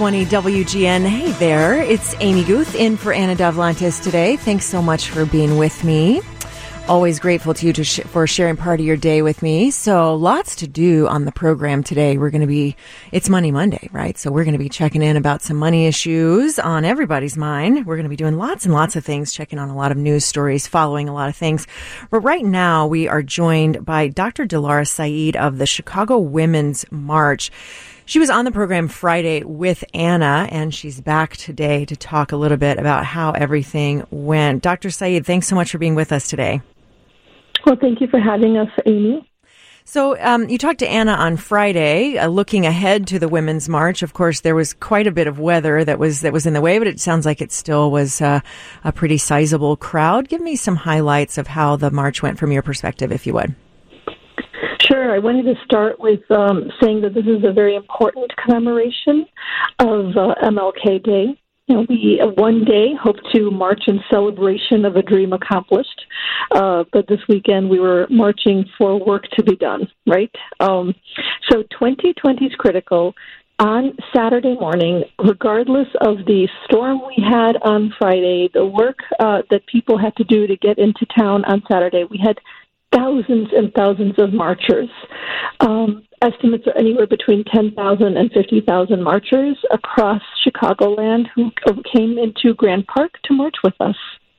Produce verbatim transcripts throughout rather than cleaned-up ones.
twenty W G N. Hey there, it's Amy Guth in for Anna Davlantis today. Thanks so much for being with me. Always grateful to you to sh- for sharing part of your day with me. So lots to do on the program today. We're going to be, it's Money Monday, right? So we're going to be checking in about some money issues on everybody's mind. We're going to be doing lots and lots of things, checking on a lot of news stories, following a lot of things. But right now we are joined by Doctor Dilara Saeed of the Chicago Women's March. She was on the program Friday with Anna, and she's back today to talk a little bit about how everything went. Doctor Saeed, thanks so much for being with us today. Well, thank you for having us, Amy. So um, you talked to Anna on Friday, uh, looking ahead to the Women's March. Of course, there was quite a bit of weather that was that was in the way, but it sounds like it still was uh, a pretty sizable crowd. Give me some highlights of how the march went from your perspective, if you would. Sure. I wanted to start with um, saying that this is a very important commemoration of uh, M L K Day. You know, we uh, one day hope to march in celebration of a dream accomplished, uh, but this weekend we were marching for work to be done, right? Um, so twenty twenty is critical. On Saturday morning, regardless of the storm we had on Friday, the work uh, that people had to do to get into town on Saturday, we had thousands and thousands of marchers. Um, estimates are anywhere between ten thousand and fifty thousand marchers across Chicagoland who came into Grand Park to march with us.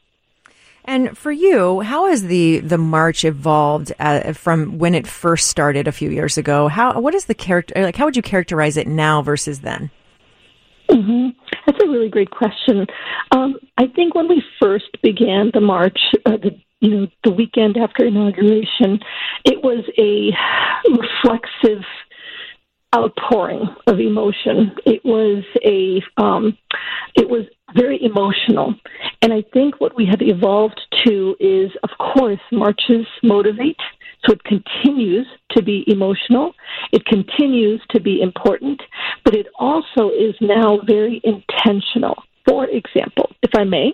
And for you, how has the, the march evolved uh, from when it first started a few years ago? How what is the character like? How would you characterize it now versus then? Mm-hmm. That's a really great question. Um, I think when we first began the march, uh, the you know, the weekend after inauguration, it was a reflexive outpouring of emotion. It was a, um, it was very emotional. And I think what we have evolved to is, of course, marches motivate. So it continues to be emotional. It continues to be important, but it also is now very intentional. For example, if I may,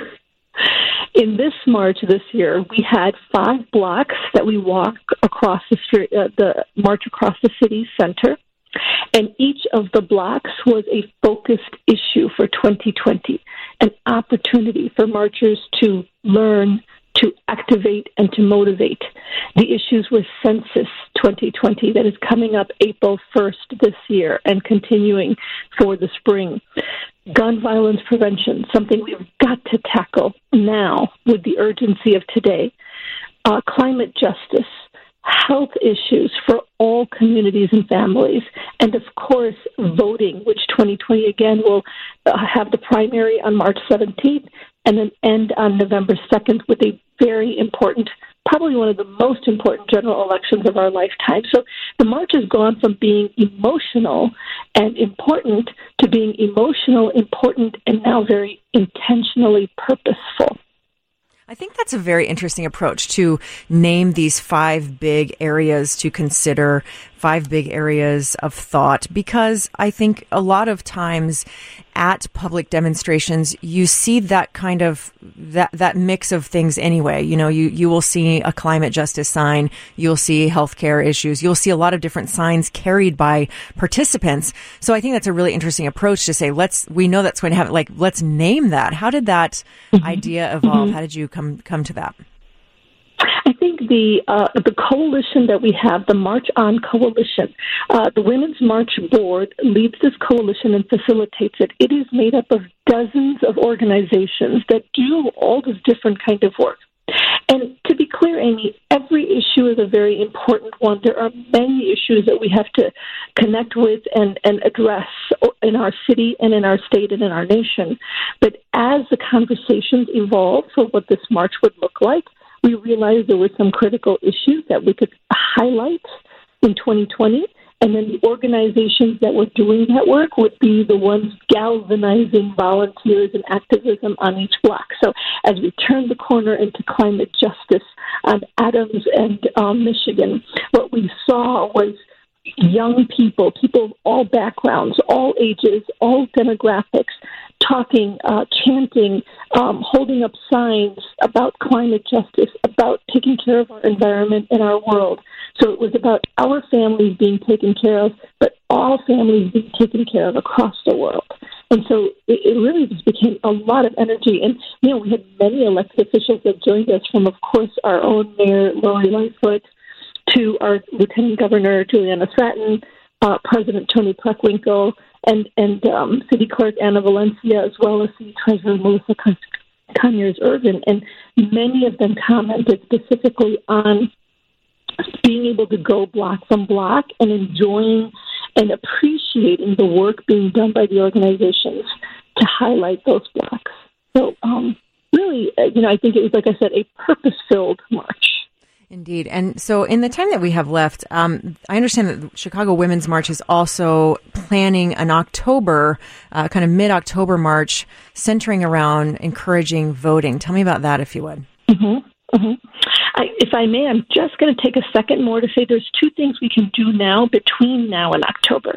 in this march this year, we had five blocks that we walked across the street, uh, the march across the city center, and each of the blocks was a focused issue for twenty twenty, an opportunity for marchers to learn, to activate, and to motivate. The issues were Census twenty twenty that is coming up April first this year and continuing for the spring. Gun violence prevention, something we've got to tackle now with the urgency of today. Uh, climate justice, health issues for all communities and families, and of course, voting, which twenty twenty again will uh, have the primary on March seventeenth and then end on November second with a very important, probably one of the most important general elections of our lifetime. So the march has gone from being emotional and important to being emotional, important, and now very intentionally purposeful. I think that's a very interesting approach to name these five big areas to consider, five big areas of thought, because I think a lot of times at public demonstrations, you see that kind of, that, that mix of things anyway. You know, you, you will see a climate justice sign, you'll see healthcare issues, you'll see a lot of different signs carried by participants. So I think that's a really interesting approach to say, let's, we know that's going to happen, like, let's name that. How did that mm-hmm. idea evolve? Mm-hmm. How did you come, come to that? I think the uh, the coalition that we have, the March On Coalition, uh, the Women's March Board leads this coalition and facilitates it. It is made up of dozens of organizations that do all this different kind of work. And to be clear, Amy, every issue is a very important one. There are many issues that we have to connect with and, and address in our city and in our state and in our nation. But as the conversations evolve for what this march would look like, we realized there were some critical issues that we could highlight in twenty twenty, and then the organizations that were doing that work would be the ones galvanizing volunteers and activism on each block. So as we turned the corner into climate justice on Adams and um, Michigan, what we saw was young people, people of all backgrounds, all ages, all demographics, talking, uh, chanting, um, holding up signs about climate justice, about taking care of our environment and our world. So it was about our families being taken care of, but all families being taken care of across the world. And so it, it really just became a lot of energy. And, you know, we had many elected officials that joined us from, of course, our own Mayor Lori Lightfoot to our Lieutenant Governor Juliana Stratton, uh, President Tony Preckwinkle, and, and um, City Clerk Anna Valencia, as well as City Treasurer Melissa Conyers-Irvin. And many of them commented specifically on being able to go block from block and enjoying and appreciating the work being done by the organizations to highlight those blocks. So um, really, you know, I think it was, like I said, a purpose-filled march. Indeed. And so in the time that we have left, um, I understand that the Chicago Women's March is also planning an October, uh, kind of mid-October march centering around encouraging voting. Tell me about that, if you would. Mm-hmm. Mm-hmm. I, if I may, I'm just going to take a second more to say there's two things we can do now between now and October.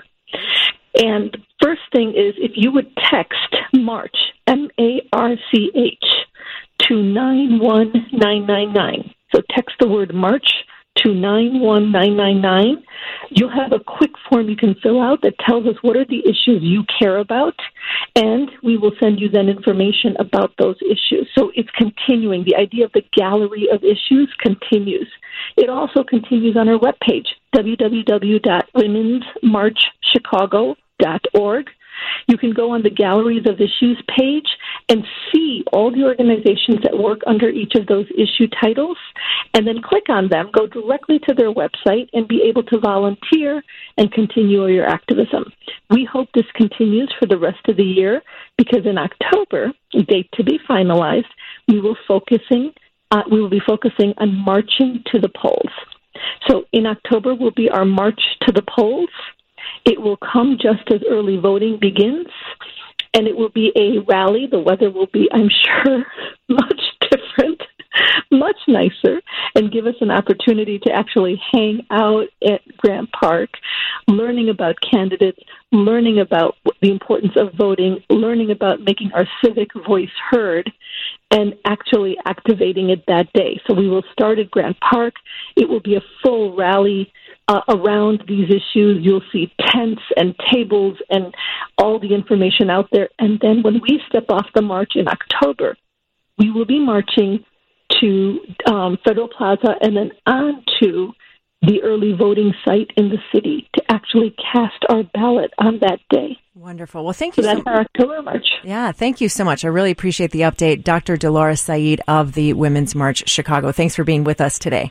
And first thing is if you would text MARCH, M A R C H, to nine one nine nine nine. So text the word MARCH to nine one nine nine nine. You'll have a quick form you can fill out that tells us what are the issues you care about, and we will send you then information about those issues. So it's continuing. The idea of the gallery of issues continues. It also continues on our webpage, w w w dot women's march chicago dot org. You can go on the Galleries of Issues page and see all the organizations that work under each of those issue titles, and then click on them, go directly to their website, and be able to volunteer and continue your activism. We hope this continues for the rest of the year because in October, date to be finalized, we will focusing uh, we will be focusing on marching to the polls. So in October will be our March to the Polls. It will come just as early voting begins, and it will be a rally. The weather will be, I'm sure, much different, much nicer, and give us an opportunity to actually hang out at Grant Park, learning about candidates, learning about the importance of voting, learning about making our civic voice heard, and actually activating it that day. So we will start at Grant Park. It will be a full rally Uh, around these issues. You'll see tents and tables and all the information out there. And then when we step off the march in October, we will be marching to um, Federal Plaza and then on to the early voting site in the city to actually cast our ballot on that day. Wonderful. Well, thank you. So so that's our October march. Yeah, thank you so much. I really appreciate the update. Doctor Dolores Said of the Women's March Chicago. Thanks for being with us today.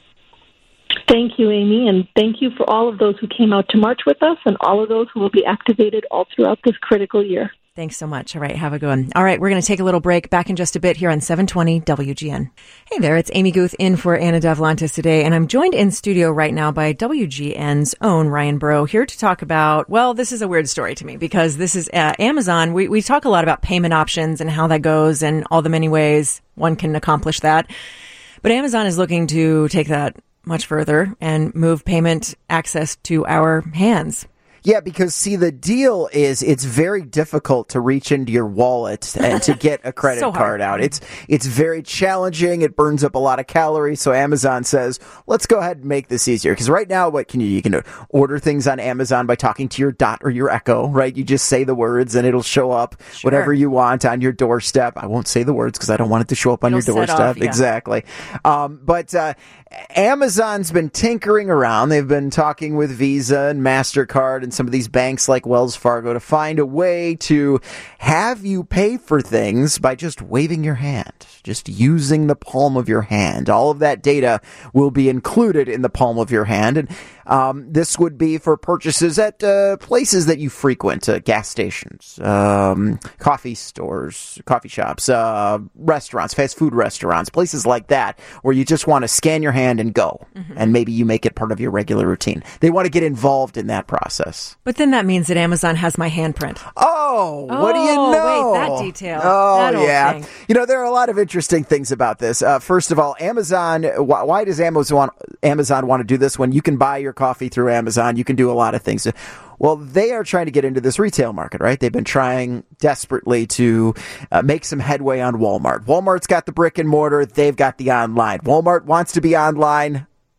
Thank you, Amy, and thank you for all of those who came out to march with us and all of those who will be activated all throughout this critical year. Thanks so much. All right, have a good one. All right, we're going to take a little break. Back in just a bit here on seven twenty W G N. Hey there, it's Amy Guth in for Anna Davlantis today, and I'm joined in studio right now by W G N's own Ryan Burrow here to talk about, well, this is a weird story to me because this is uh, Amazon. We, we talk a lot about payment options and how that goes and all the many ways one can accomplish that. But Amazon is looking to take that much further and move payment access to our hands. Yeah, because, see, the deal is it's very difficult to reach into your wallet and to get a credit so card out. It's it's very challenging. It burns up a lot of calories. So Amazon says, let's go ahead and make this easier. Because right now, what can you, you can order things on Amazon by talking to your Dot or your Echo, right? You just say the words and it'll show up Sure. whatever you want on your doorstep. I won't say the words because I don't want it to show up on It'll your set doorstep. off, yeah. Exactly. Um, but uh, Amazon's been tinkering around. They've been talking with Visa and MasterCard and some of these banks like Wells Fargo to find a way to have you pay for things by just waving your hand, just using the palm of your hand. All of that data will be included in the palm of your hand. And um, this would be for purchases at uh, places that you frequent, uh, gas stations, um, coffee stores, coffee shops, uh, restaurants, fast food restaurants, places like that where you just want to scan your hand and go. Mm-hmm. And maybe you make it part of your regular routine. They want to get involved in that process. But then that means that Amazon has my handprint. Oh, oh what do you know? Wait, that detail. Oh, that old yeah. thing. You know, there are a lot of interesting things about this. Uh, first of all, Amazon, why, why does Amazon, Amazon want to do this when you can buy your coffee through Amazon? You can do a lot of things. Well, they are trying to get into this retail market, right? They've been trying desperately to uh, make some headway on Walmart. Walmart's got the brick and mortar. They've got the online. Walmart wants to be online.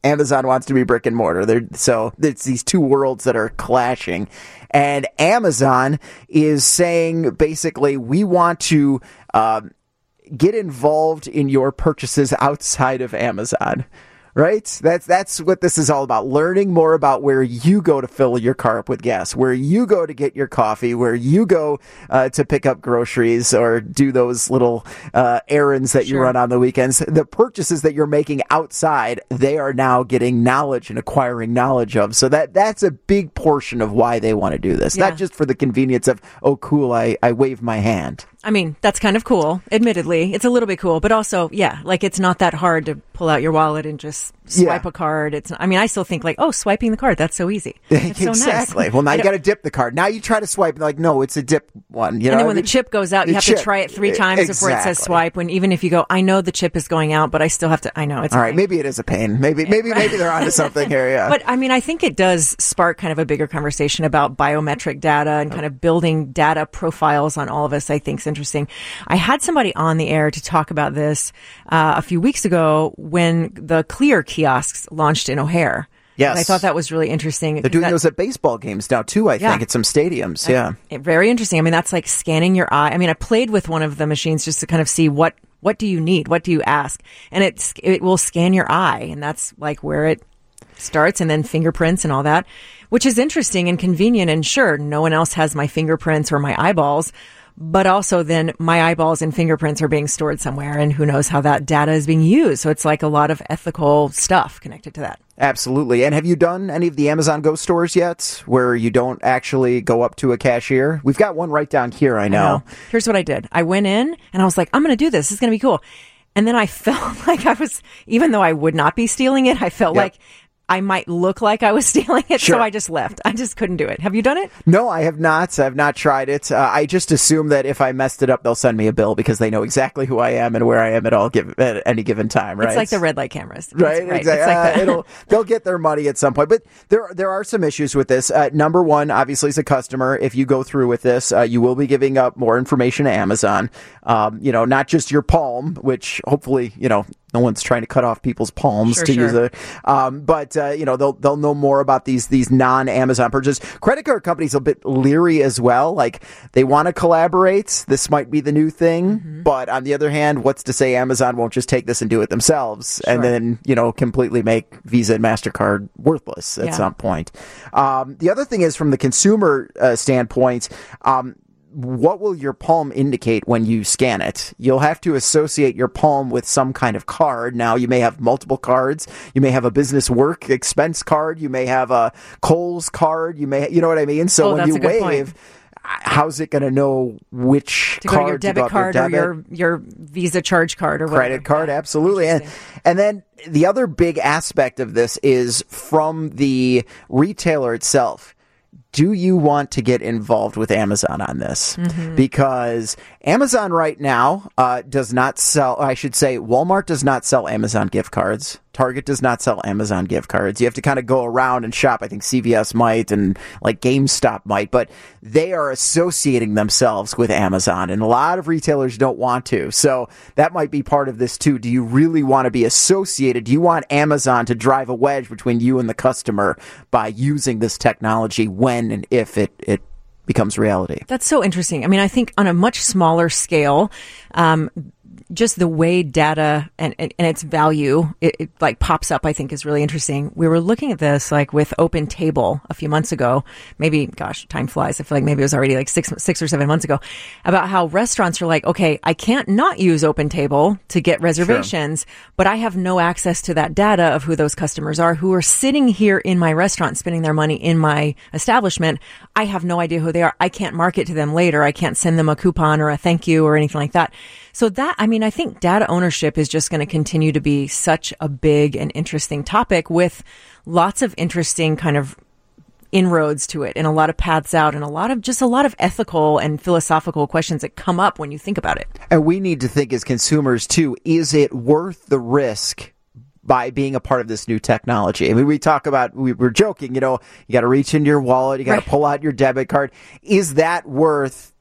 Amazon wants to be brick and mortar. They're, so it's these two worlds that are clashing. And Amazon is saying, basically, we want to uh, get involved in your purchases outside of Amazon. Right? That's that's what this is all about. Learning more about where you go to fill your car up with gas, where you go to get your coffee, where you go uh, to pick up groceries or do those little uh, errands that you Sure. run on the weekends. The purchases that you're making outside, they are now getting knowledge and acquiring knowledge of. So that that's a big portion of why they want to do this. Yeah. Not just for the convenience of, oh, cool, I, I wave my hand. I mean, that's kind of cool. Admittedly, it's a little bit cool, but also, yeah, like it's not that hard to pull out your wallet and just swipe Yeah. a card. It's, I mean, I still think like, oh, swiping the card, that's so easy. It's so exactly. nice. Well, now I you don't- got to dip the card. Now you try to swipe, and like, no, it's a dip one. You know and then what when I the mean? chip goes out, you The have chip. to try it three times before it says Exactly. swipe. When even if you go, I know the chip is going out, but I still have to. I know it's All a right, pain. maybe it is a pain. Maybe, maybe, maybe they're onto something here. Yeah, But I mean, I think it does spark kind of a bigger conversation about biometric data and kind of building data profiles on all of us. I think is interesting. I had somebody on the air to talk about this uh, a few weeks ago when the Clear kiosks launched in O'Hare. Yes. And I thought that was really interesting. they're doing That- those at baseball games now too. I Yeah. think at some stadiums. Yeah, It- very interesting. I mean, that's like scanning your eye. I mean, I played with one of the machines just to kind of see what what do you need, what do you ask, and it it will scan your eye, and that's like where it starts, and then fingerprints and all that, which is interesting and convenient. And sure, no one else has my fingerprints or my eyeballs. But also then my eyeballs and fingerprints are being stored somewhere, and who knows how that data is being used. So it's like a lot of ethical stuff connected to that. absolutely. And have you done any of the Amazon Go stores yet, where you don't actually go up to a cashier? We've got one right down here. I know. I know. Here's what I did. I went in and I was like, I'm going to do this. This is going to be cool. And then I felt like I was, even though I would not be stealing it, I felt Yep. like I might look like I was stealing it. Sure. So I just left. I just couldn't do it. Have you done it? No, I have not. I've not tried it. Uh, I just assume that if I messed it up, they'll send me a bill because they know exactly who I am and where I am at all give, at any given time. Right? It's like the red light cameras. It's- Right, right. exactly. It's like Uh, that. it'll they'll get their money at some point, but there there are some issues with this. Uh, number one, obviously, as a customer, if you go through with this, uh, you will be giving up more information to Amazon. Um, you know, not just your palm, which hopefully, you know, no one's trying to cut off people's palms Sure, to sure. use it. Um, but uh, you know, they'll they'll know more about these these non-Amazon purchases. Credit card companies are a bit leery as well. Like they want to collaborate. This might be the new thing, Mm-hmm. but on the other hand, what's to say Amazon won't just take this and do it themselves, and Sure. then you know completely make Visa and MasterCard worthless at Yeah. some point. Um, the other thing is from the consumer uh, standpoint. Um, what will your palm indicate when you scan it? You'll have to associate your palm with some kind of card. Now, you may have multiple cards. You may have a business work expense card. You may have a Kohl's card. You may, you know what I mean? So Oh, when that's you a good point. wave, how's it going to know which to go card to your to go debit up card your or debit? your, your Visa charge card or whatever. Credit card, Yeah. absolutely. And, Interesting. and then the other big aspect of this is from the retailer itself. Do you want to get involved with Amazon on this? Mm-hmm. Because Amazon right now uh, does not sell, I should say, Walmart does not sell Amazon gift cards. Target does not sell Amazon gift cards. You have to kind of go around and shop. I think C V S might and like GameStop might, but they are associating themselves with Amazon, and a lot of retailers don't want to. So that might be part of this too. Do you really want to be associated? Do you want Amazon to drive a wedge between you and the customer by using this technology when and if it, it becomes reality? That's so interesting. I mean, I think on a much smaller scale, um, just the way data and, and, and its value, it, it like pops up, I think is really interesting. We were looking at this like with Open Table a few months ago, maybe, gosh, time flies. I feel like maybe it was already like six, six or seven months ago, about how restaurants are like, okay, I can't not use Open Table to get reservations, but I have no access to that data of who those customers are who are sitting here in my restaurant, spending their money in my establishment. I have no idea who they are. I can't market to them later. I can't send them a coupon or a thank you or anything like that. So that, I mean, I think data ownership is just going to continue to be such a big and interesting topic with lots of interesting kind of inroads to it and a lot of paths out and a lot of just a lot of ethical and philosophical questions that come up when you think about it. And we need to think as consumers too, is it worth the risk by being a part of this new technology? I mean, we talk about, we were joking, you know, you got to reach into your wallet, you got to Right. pull out your debit card. Is that worth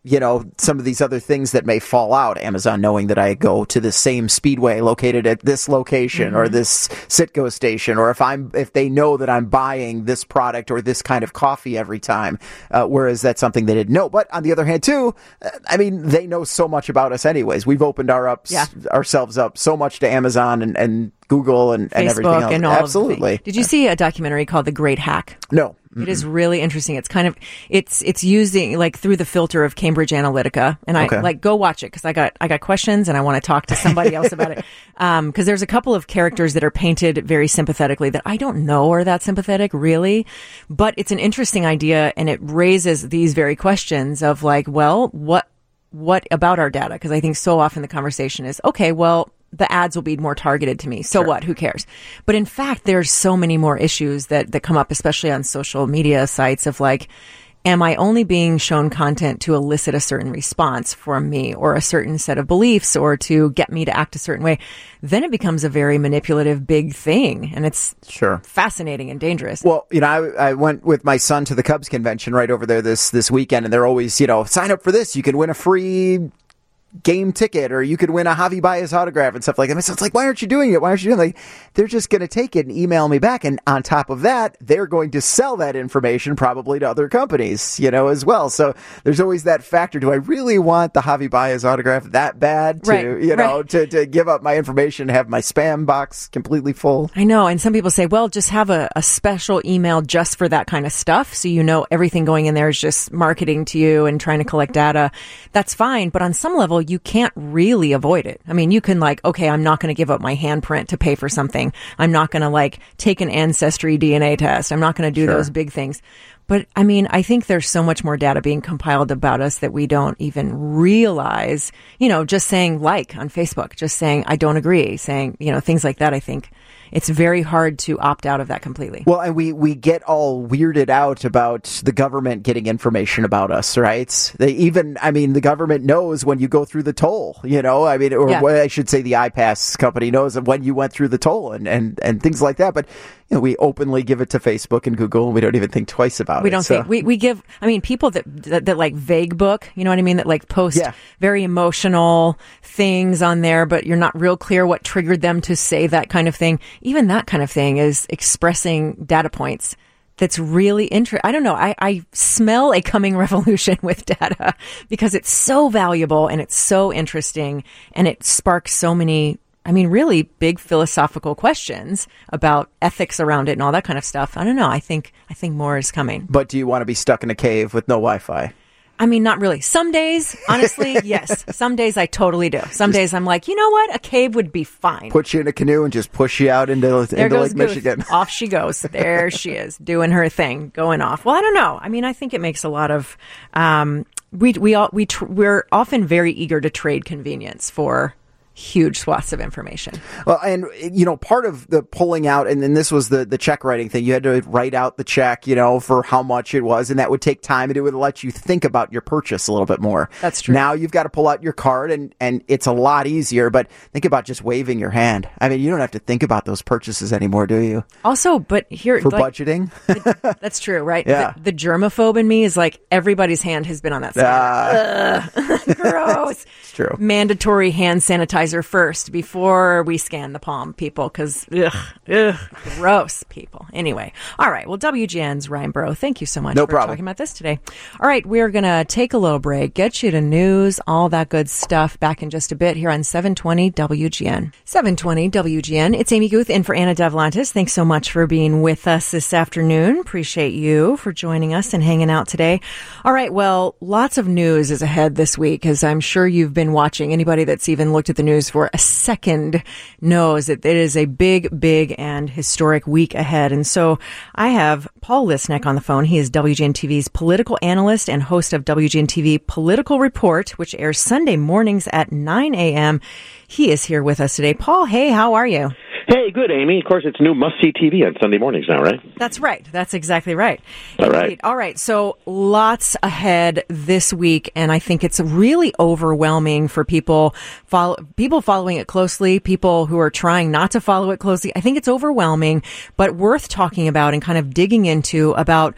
you know, some of these other things that may fall out. Amazon knowing that I go to the same Speedway located at this location mm-hmm. or this Citgo station, or if I'm if they know that I'm buying this product or this kind of coffee every time, uh, whereas that's something they didn't know. But on the other hand, too, I mean, they know so much about us anyways. We've opened our ups yeah. ourselves up so much to Amazon and, and Google and, and everything else. And all Absolutely. Of the Did you see a documentary called The Great Hack? No. Mm-mm. It is really interesting. It's kind of, it's, it's using like through the filter of Cambridge Analytica. And I okay. like go watch it because I got, I got questions and I want to talk to somebody else about it. Um, cause there's a couple of characters that are painted very sympathetically that I don't know are that sympathetic really, but it's an interesting idea and it raises these very questions of like, well, what, what about our data? Cause I think so often the conversation is, okay, well, the ads will be more targeted to me. So sure. what? Who cares? But in fact, there's so many more issues that, that come up, especially on social media sites of like, am I only being shown content to elicit a certain response from me or a certain set of beliefs or to get me to act a certain way? Then it becomes a very manipulative big thing. And it's sure fascinating and dangerous. Well, you know, I, I went with my son to the Cubs convention right over there this, this weekend, and they're always, you know, sign up for this. You can win a free game ticket, or you could win a Javi Baez autograph and stuff like that. So it's like, why aren't you doing it? Why aren't you doing it? Like, they're just going to take it and email me back. And on top of that, they're going to sell that information probably to other companies, you know, as well. So there's always that factor. Do I really want the Javi Baez autograph that bad to, right, you know, right. to, to give up my information, have my spam box completely full? I know. And some people say, well, just have a, a special email just for that kind of stuff. So, you know, everything going in there is just marketing to you and trying to collect data. That's fine. But on some level, you can't really avoid it. I mean, you can like, okay, I'm not going to give up my handprint to pay for something. I'm not going to like take an ancestry D N A test. I'm not going to do sure. those big things. But I mean, I think there's so much more data being compiled about us that we don't even realize, you know, just saying like on Facebook, just saying, I don't agree, saying, you know, things like that. I think it's very hard to opt out of that completely. Well, and we, we get all weirded out about the government getting information about us, right? They even, I mean, the government knows when you go through the toll, you know, I mean, or yeah. what I should say the iPass company knows when you went through the toll and, and, and things like that. But, you know, we openly give it to Facebook and Google and we don't even think twice about we it. We don't so. think, we, we give, I mean, people that, that, that like vague book, you know what I mean? That like post yeah. very emotional things on there, but you're not real clear what triggered them to say that kind of thing. Even that kind of thing is expressing data points that's really interesting. I don't know. I, I smell a coming revolution with data because it's so valuable and it's so interesting and it sparks so many, I mean, really big philosophical questions about ethics around it and all that kind of stuff. I don't know. I think, I think more is coming. But do you want to be stuck in a cave with no Wi-Fi? I mean, not really. Some days, honestly, yes. Some days I totally do. Some days I'm like, you know what? A cave would be fine. Put you in a canoe and just push you out into, there into goes Lake Guth. Michigan. Off she goes. There she is, doing her thing, going off. Well, I don't know. I mean, I think it makes a lot of, um, we, we all, we, tr- we're often very eager to trade convenience for huge swaths of information. Well, and, you know, part of the pulling out, and then this was the, the check writing thing. You had to write out the check, you know, for how much it was, and that would take time, and it would let you think about your purchase a little bit more. That's true. Now you've got to pull out your card, and, and it's a lot easier, but think about just waving your hand. I mean, you don't have to think about those purchases anymore, do you? Also, but here... For like, budgeting? the, that's true, right? Yeah. The, the germaphobe in me is like, everybody's hand has been on that scanner. Uh, gross. It's true. Mandatory hand sanitizer first before Before we scan the palm, people, because ugh, ugh, gross, people. Anyway, all right. Well, W G N's Ryan Burrow, thank you so much no for problem. talking about this today. All right, we're gonna take a little break, get you to news, all that good stuff. Back in just a bit here on seven twenty W G N. seven twenty W G N. It's Amy Guth in for Anna Devlantis. Thanks so much for being with us this afternoon. Appreciate you for joining us and hanging out today. All right. Well, lots of news is ahead this week, as I'm sure you've been watching. Anybody that's even looked at the news for a second knows that it is a big, big and historic week ahead. And so I have Paul Lisnek on the phone. He is W G N T V's political analyst and host of W G N T V Political Report, which airs Sunday mornings at nine a.m. He is here with us today. Paul, hey, how are you? Hey, good, Amy. Of course, it's new must-see T V on Sunday mornings now, right? That's right. That's exactly right. All Indeed. right. All right. So lots ahead this week, and I think it's really overwhelming for people follow, people following it closely, people who are trying not to follow it closely. I think it's overwhelming, but worth talking about and kind of digging into about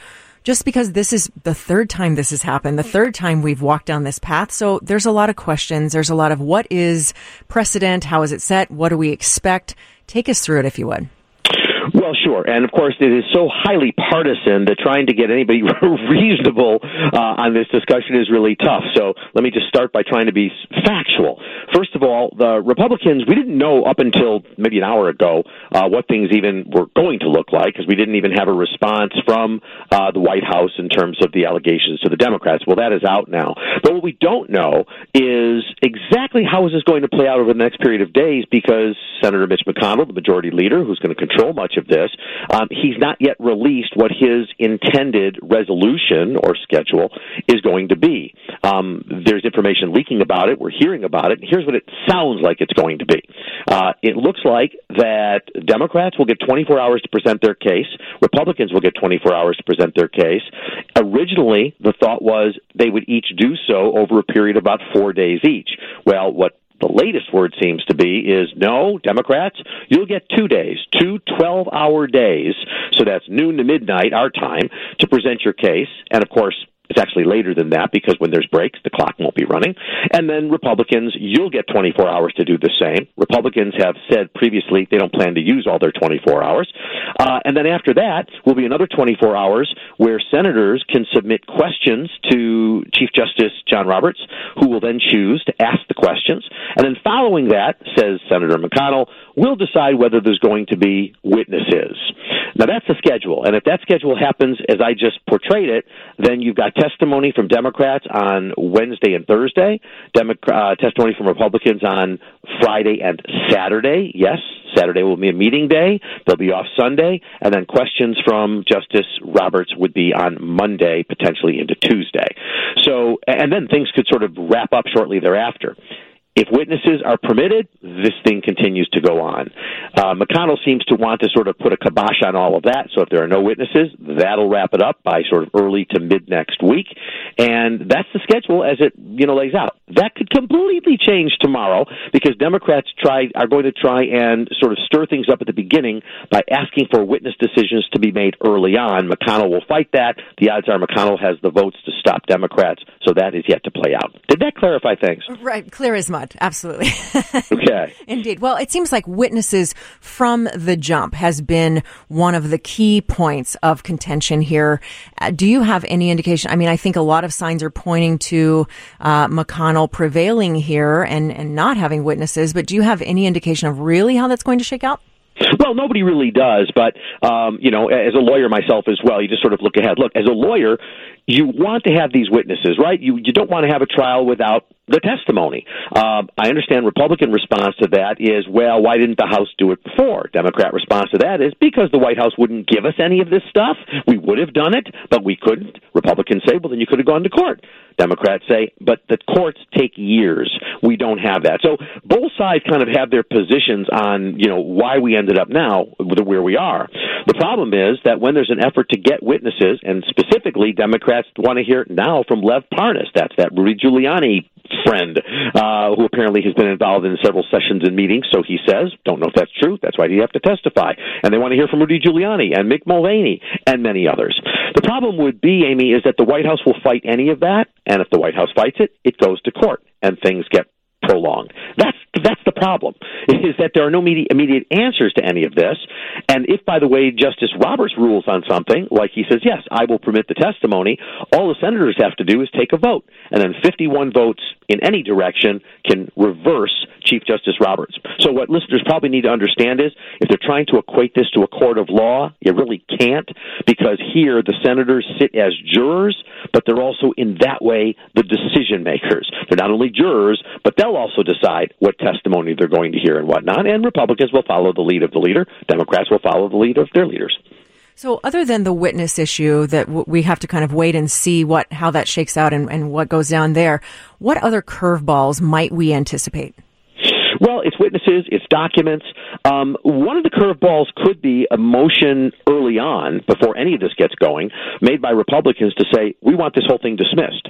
just because this is the third time this has happened, the third time we've walked down this path. So there's a lot of questions. There's a lot of what is precedent? How is it set? What do we expect? Take us through it, if you would. Well, sure. And, of course, it is so highly partisan that trying to get anybody reasonable uh, on this discussion is really tough. So let me just start by trying to be factual. First of all, the Republicans, we didn't know up until maybe an hour ago uh, what things even were going to look like, because we didn't even have a response from uh, the White House in terms of the allegations to the Democrats. Well, that is out now. But what we don't know is exactly how is this going to play out over the next period of days, because Senator Mitch McConnell, the majority leader, who's going to control much of this, um, he's not yet released what his intended resolution or schedule is going to be. Um, there's information leaking about it. We're hearing about it. Here's what it sounds like it's going to be. Uh, it looks like that Democrats will get twenty-four hours to present their case. Republicans will get twenty-four hours to present their case. Originally, the thought was they would each do so over a period of about four days each. Well, what the latest word seems to be is, no, Democrats, you'll get two days, two twelve-hour days, so that's noon to midnight, our time, to present your case. And, of course, it's actually later than that, because when there's breaks, the clock won't be running. And then Republicans, you'll get twenty-four hours to do the same. Republicans have said previously they don't plan to use all their twenty-four hours. Uh, and then after that will be another twenty-four hours where senators can submit questions to Chief Justice John Roberts, who will then choose to ask the questions. And then following that, says Senator McConnell, we'll decide whether there's going to be witnesses. Now, that's the schedule. And if that schedule happens as I just portrayed it, then you've got testimony from Democrats on Wednesday and Thursday, Demo- uh, testimony from Republicans on Friday and Saturday. Yes, Saturday will be a meeting day. They'll be off Sunday. And then questions from Justice Roberts would be on Monday, potentially into Tuesday. So, and then things could sort of wrap up shortly thereafter. If witnesses are permitted, this thing continues to go on. Uh, McConnell seems to want to sort of put a kibosh on all of that, so if there are no witnesses, that'll wrap it up by sort of early to mid next week, and that's the schedule as it, you know, lays out. That could completely change tomorrow, because Democrats try are going to try and sort of stir things up at the beginning by asking for witness decisions to be made early on. McConnell will fight that. The odds are McConnell has the votes to stop Democrats, so that is yet to play out. Did that clarify things? Right, clear as mud. Absolutely. Okay. Indeed. Well, it seems like witnesses from the jump has been one of the key points of contention here. Uh, do you have any indication? I mean, I think a lot of signs are pointing to uh, McConnell prevailing here and, and not having witnesses, but do you have any indication of really how that's going to shake out? Well, nobody really does, but, um, you know, as a lawyer myself as well, you just sort of look ahead. Look, as a lawyer, you want to have these witnesses, right? You you don't want to have a trial without the testimony. Um, I understand Republican response to that is, well, why didn't the House do it before? Democrat response to that is because the White House wouldn't give us any of this stuff. We would have done it, but we couldn't. Republicans say, well, then you could have gone to court. Democrats say, but the courts take years. We don't have that. So both sides kind of have their positions on, you know, why we ended up now where we are. The problem is that when there's an effort to get witnesses, and specifically Democrats want to hear it now from Lev Parnas, that's that Rudy Giuliani friend, uh, who apparently has been involved in several sessions and meetings, so he says. Don't know if that's true. That's why you have to testify. And they want to hear from Rudy Giuliani and Mick Mulvaney and many others. The problem would be, Amy, is that the White House will fight any of that, and if the White House fights it, it goes to court, and things get prolonged. That's that's the problem, is that there are no immediate, immediate answers to any of this. And if, by the way, Justice Roberts rules on something, like he says, yes, I will permit the testimony, all the senators have to do is take a vote. And then fifty-one votes in any direction can reverse Chief Justice Roberts. So what listeners probably need to understand is, if they're trying to equate this to a court of law, you really can't, because here the senators sit as jurors, but they're also in that way the decision makers. They're not only jurors, but they'll also decide what testimony they're going to hear and whatnot, and Republicans will follow the lead of the leader. Democrats will follow the lead of their leaders. So other than the witness issue that w- we have to kind of wait and see what how that shakes out and, and what goes down there, what other curveballs might we anticipate? Well, it's witnesses, it's documents. Um, one of the curveballs could be a motion early on, before any of this gets going, made by Republicans to say, we want this whole thing dismissed.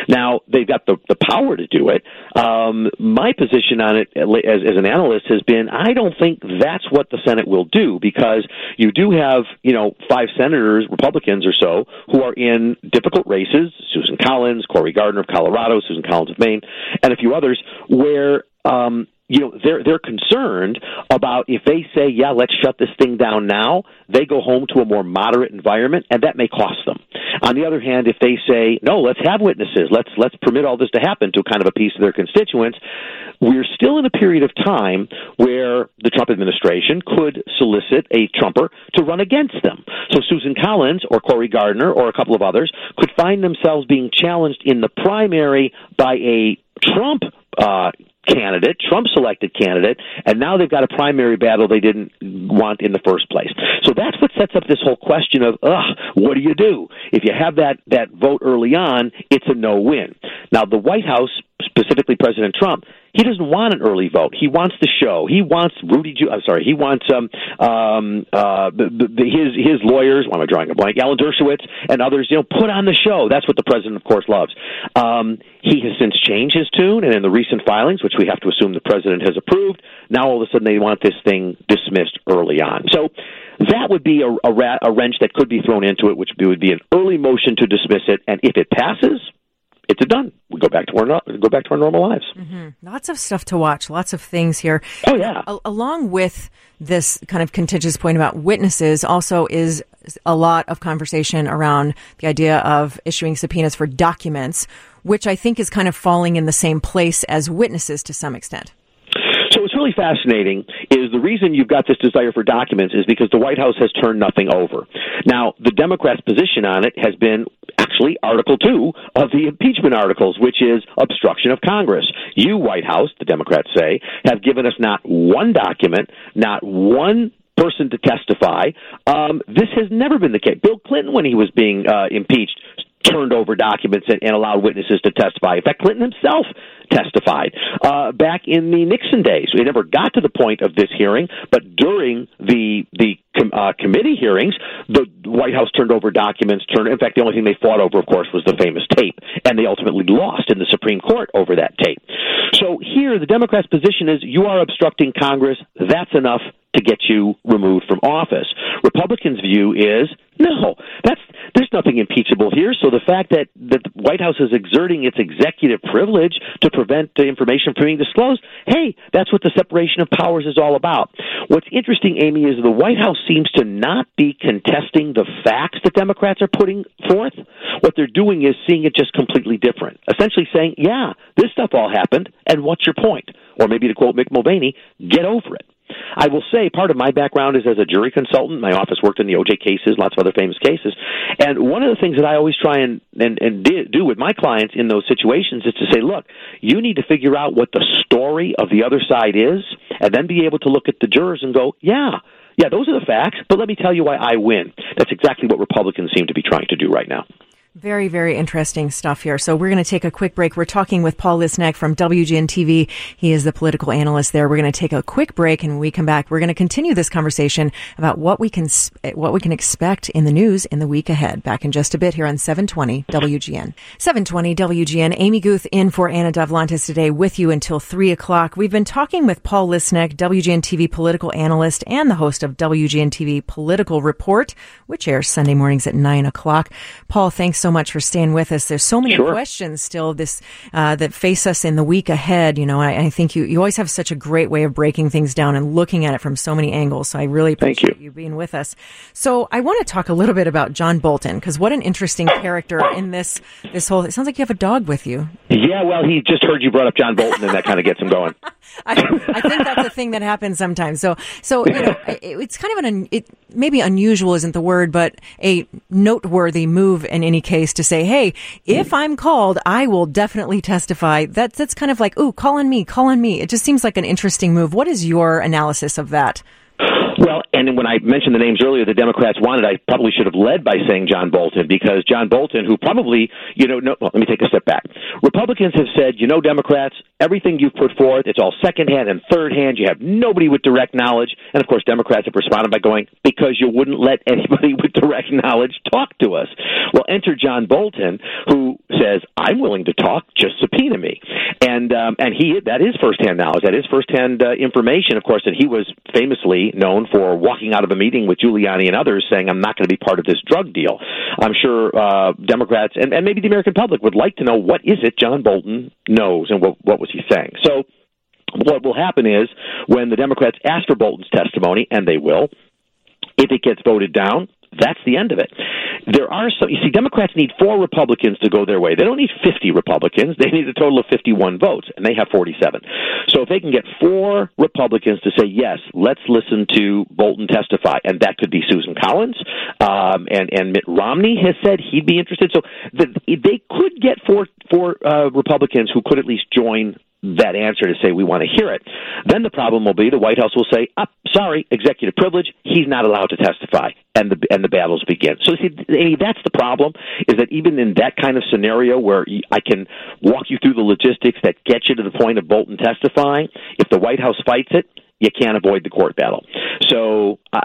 Now, they've got the, the power to do it. Um, my position on it as, as an analyst has been, I don't think that's what the Senate will do, because you do have, you know, five senators, Republicans or so, who are in difficult races, Susan Collins, Cory Gardner of Colorado, Susan Collins of Maine, and a few others, where um, you know, they're they're concerned about if they say, yeah, let's shut this thing down now, they go home to a more moderate environment, and that may cost them. On the other hand, if they say, no, let's have witnesses, let's let's permit all this to happen to kind of a piece of their constituents, we're still in a period of time where the Trump administration could solicit a Trumper to run against them. So Susan Collins or Cory Gardner or a couple of others could find themselves being challenged in the primary by a Trump uh candidate, Trump-selected candidate, and now they've got a primary battle they didn't want in the first place. So that's what sets up this whole question of, ugh, what do you do? If you have that, that vote early on, it's a no-win. Now, the White House, specifically President Trump, he doesn't want an early vote. He wants the show. He wants Rudy. Ju- I'm sorry. He wants um um uh the, the, his his lawyers. Why am I drawing a blank? Alan Dershowitz and others. You know, put on the show. That's what the president, of course, loves. Um, he has since changed his tune, and in the recent filings, which we have to assume the president has approved, now all of a sudden they want this thing dismissed early on. So that would be a, a, rat, a wrench that could be thrown into it, which would be an early motion to dismiss it, and if it passes, it's a done. We go back to our go back to our normal lives. Mm-hmm. Lots of stuff to watch. Lots of things here. Oh yeah. A- along with this kind of contentious point about witnesses, also is a lot of conversation around the idea of issuing subpoenas for documents, which I think is kind of falling in the same place as witnesses to some extent. So what's really fascinating is the reason you've got this desire for documents is because the White House has turned nothing over. Now, the Democrats' position on it has been actually Article two of the impeachment articles, which is obstruction of Congress. You, White House, the Democrats say, have given us not one document, not one person to testify. Um, this has never been the case. Bill Clinton, when he was being uh, impeached, turned over documents and, and allowed witnesses to testify. In fact, Clinton himself testified uh, back in the Nixon days. We never got to the point of this hearing, but during the the com- uh, committee hearings, the White House turned over documents. Turned, in fact, the only thing they fought over, of course, was the famous tape, and they ultimately lost in the Supreme Court over that tape. So here, the Democrats' position is you are obstructing Congress. That's enough to get you removed from office. Republicans' view is, no, that's there's nothing impeachable here. So the fact that, that the White House is exerting its executive privilege to prevent the information from being disclosed, hey, that's what the separation of powers is all about. What's interesting, Amy, is the White House seems to not be contesting the facts that Democrats are putting forth. What they're doing is seeing it just completely different. Essentially saying, yeah, this stuff all happened, and what's your point? Or maybe to quote Mick Mulvaney, get over it. I will say part of my background is as a jury consultant. My office worked in the O J cases, lots of other famous cases. And one of the things that I always try and, and, and do with my clients in those situations is to say, look, you need to figure out what the story of the other side is and then be able to look at the jurors and go, yeah, yeah, those are the facts, but let me tell you why I win. That's exactly what Republicans seem to be trying to do right now. Very, very interesting stuff here. So we're going to take a quick break. We're talking with Paul Lisnek from W G N T V. He is the political analyst there. We're going to take a quick break, and when we come back, we're going to continue this conversation about what we can what we can expect in the news in the week ahead. Back in just a bit here on seven twenty W G N. seven twenty W G N. Amy Guth in for Anna Dovlantis today with you until three o'clock. We've been talking with Paul Lisnek, W G N T V political analyst and the host of W G N T V Political Report, which airs Sunday mornings at nine o'clock. Paul, thanks so much for staying with us. There's so many sure. questions still this uh, that face us in the week ahead. You know, I, I think you, you always have such a great way of breaking things down and looking at it from so many angles. So I really appreciate you. you being with us. So I want to talk a little bit about John Bolton, because what an interesting character in this this whole. It sounds like you have a dog with you. Yeah, well, he just heard you brought up John Bolton, and that kind of gets him going. I, I think that's a thing that happens sometimes. So, so you know, it, it's kind of an it maybe unusual isn't the word, but a noteworthy move in any case to say, hey, if I'm called, I will definitely testify. That's that's kind of like, ooh, call on me, call on me. It just seems like an interesting move. What is your analysis of that? Well, and when I mentioned the names earlier, the Democrats wanted, I probably should have led by saying John Bolton, because John Bolton, who probably, you know, no, well, let me take a step back. Republicans have said, you know, Democrats, everything you've put forth, it's all secondhand and thirdhand. You have nobody with direct knowledge. And, of course, Democrats have responded by going, because you wouldn't let anybody with direct knowledge talk to us. Well, enter John Bolton, who says, I'm willing to talk, just subpoena me. And um, and he that is firsthand knowledge. That is firsthand uh, information, of course, that he was famously known for walking out of a meeting with Giuliani and others saying, I'm not going to be part of this drug deal. I'm sure uh, Democrats and, and maybe the American public would like to know, what is it John Bolton knows and what, what was he saying? So what will happen is, when the Democrats ask for Bolton's testimony, and they will, if it gets voted down, that's the end of it. There are some, you see, Democrats need four Republicans to go their way. They don't need fifty Republicans. They need a total of fifty-one votes, and they have forty-seven. So if they can get four Republicans to say, yes, let's listen to Bolton testify, and that could be Susan Collins, um, and, and Mitt Romney has said he'd be interested. So the, they could get four, four uh, Republicans who could at least join that answer to say, we want to hear it. Then the problem will be the White House will say, oh, sorry, executive privilege, he's not allowed to testify, and the and the battles begin. So see, Amy, that's the problem, is that even in that kind of scenario where I can walk you through the logistics that get you to the point of Bolton testifying, if the White House fights it, you can't avoid the court battle. So, uh,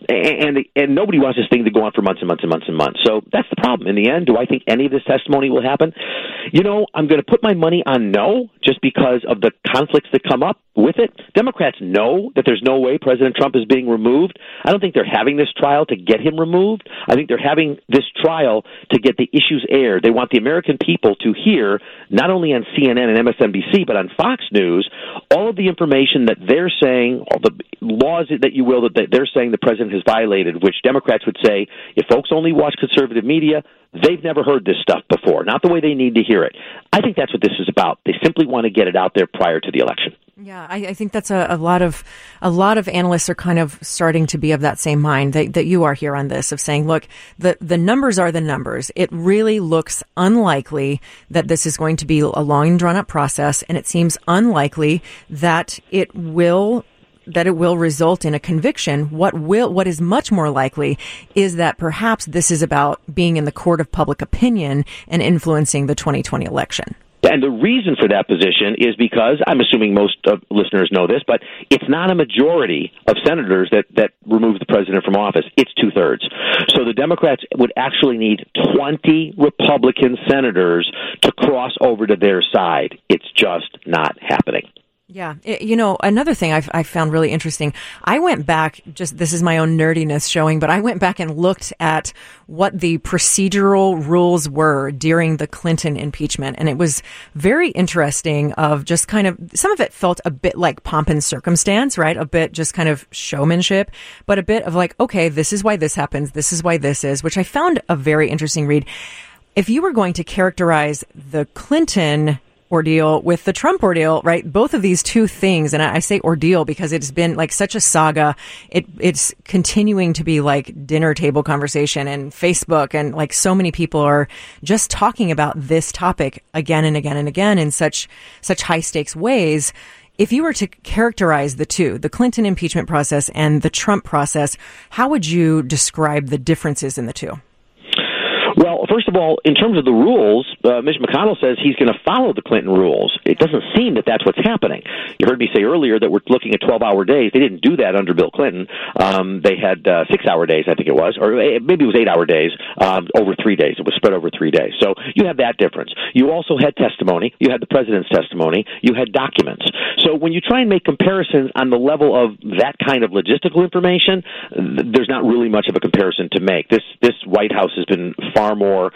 and and nobody wants this thing to go on for months and months and months and months. So that's the problem. In the end, do I think any of this testimony will happen? You know, I'm going to put my money on no, just because of the conflicts that come up with it. Democrats know that there's no way President Trump is being removed. I don't think they're having this trial to get him removed. I think they're having this trial to get the issues aired. They want the American people to hear, not only on C N N and M S N B C, but on Fox News, all of the information that they're saying, all the laws that you will, that they're saying the president has violated, which Democrats would say, if folks only watch conservative media, they've never heard this stuff before, not the way they need to hear it. I think that's what this is about. They simply want to get it out there prior to the election. Yeah, I, I think that's a, a lot of a lot of analysts are kind of starting to be of that same mind that, that you are here on this, of saying, look, the, the numbers are the numbers. It really looks unlikely that this is going to be a long and drawn out process, and it seems unlikely that it will that it will result in a conviction. What will, what is much more likely is that perhaps this is about being in the court of public opinion and influencing the twenty twenty election. And the reason for that position is because, I'm assuming most of listeners know this, but it's not a majority of senators that, that remove the president from office. It's two-thirds. So the Democrats would actually need twenty Republican senators to cross over to their side. It's just not happening. Yeah. It, you know, another thing I've, I found really interesting, I went back, just this is my own nerdiness showing, but I went back and looked at what the procedural rules were during the Clinton impeachment. And it was very interesting of just kind of, some of it felt a bit like pomp and circumstance, right? A bit just kind of showmanship, but a bit of like, okay, this is why this happens. This is why this is, which I found a very interesting read. If you were going to characterize the Clinton ordeal with the Trump ordeal, right? Both of these two things, and I say ordeal because it's been like such a saga. It it's continuing to be like dinner table conversation and Facebook, and like so many people are just talking about this topic again and again and again in such such high stakes ways. If you were to characterize the two, the Clinton impeachment process and the Trump process, how would you describe the differences in the two? Well, first of all, in terms of the rules, uh, Mitch McConnell says he's going to follow the Clinton rules. It doesn't seem that that's what's happening. You heard me say earlier that we're looking at twelve-hour days. They didn't do that under Bill Clinton. Um, they had uh, six-hour days, I think it was, or maybe it was eight-hour days um, over three days. It was spread over three days. So you have that difference. You also had testimony. You had the president's testimony. You had documents. So when you try and make comparisons on the level of that kind of logistical information, there's not really much of a comparison to make. This this White House has been far more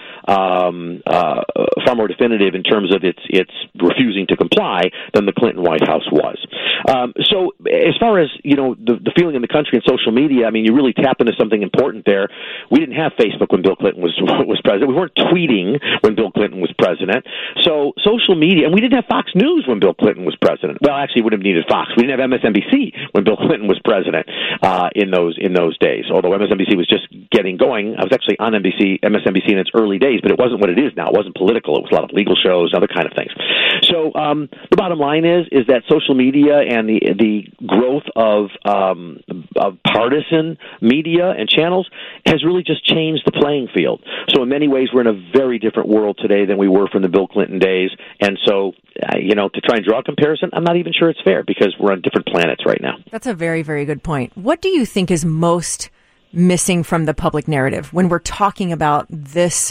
um, uh, far more definitive in terms of its its refusing to comply than the Clinton White House was. Um, so as far as, you know, the, the feeling in the country and social media, I mean, you really tap into something important there. We didn't have Facebook when Bill Clinton was was president. We weren't tweeting when Bill Clinton was president. So social media, and we didn't have Fox News when Bill Clinton was president. Well, actually, we would have needed Fox. We didn't have M S N B C when Bill Clinton was president uh, in those in those days. Although M S N B C was just getting going, I was actually on N B C, M S N B C in its early days, but it wasn't what it is now. It wasn't political. It was a lot of legal shows, other kind of things. So um, the bottom line is is that social media and the the growth of um, of partisan media and channels has really just changed the playing field. So in many ways, we're in a very different world today than we were from the Bill Clinton days. And so, uh, you know, to try and draw a comparison, I'm not even sure it's fair because we're on different planets right now. That's a very, very good point. What do you think is most missing from the public narrative when we're talking about this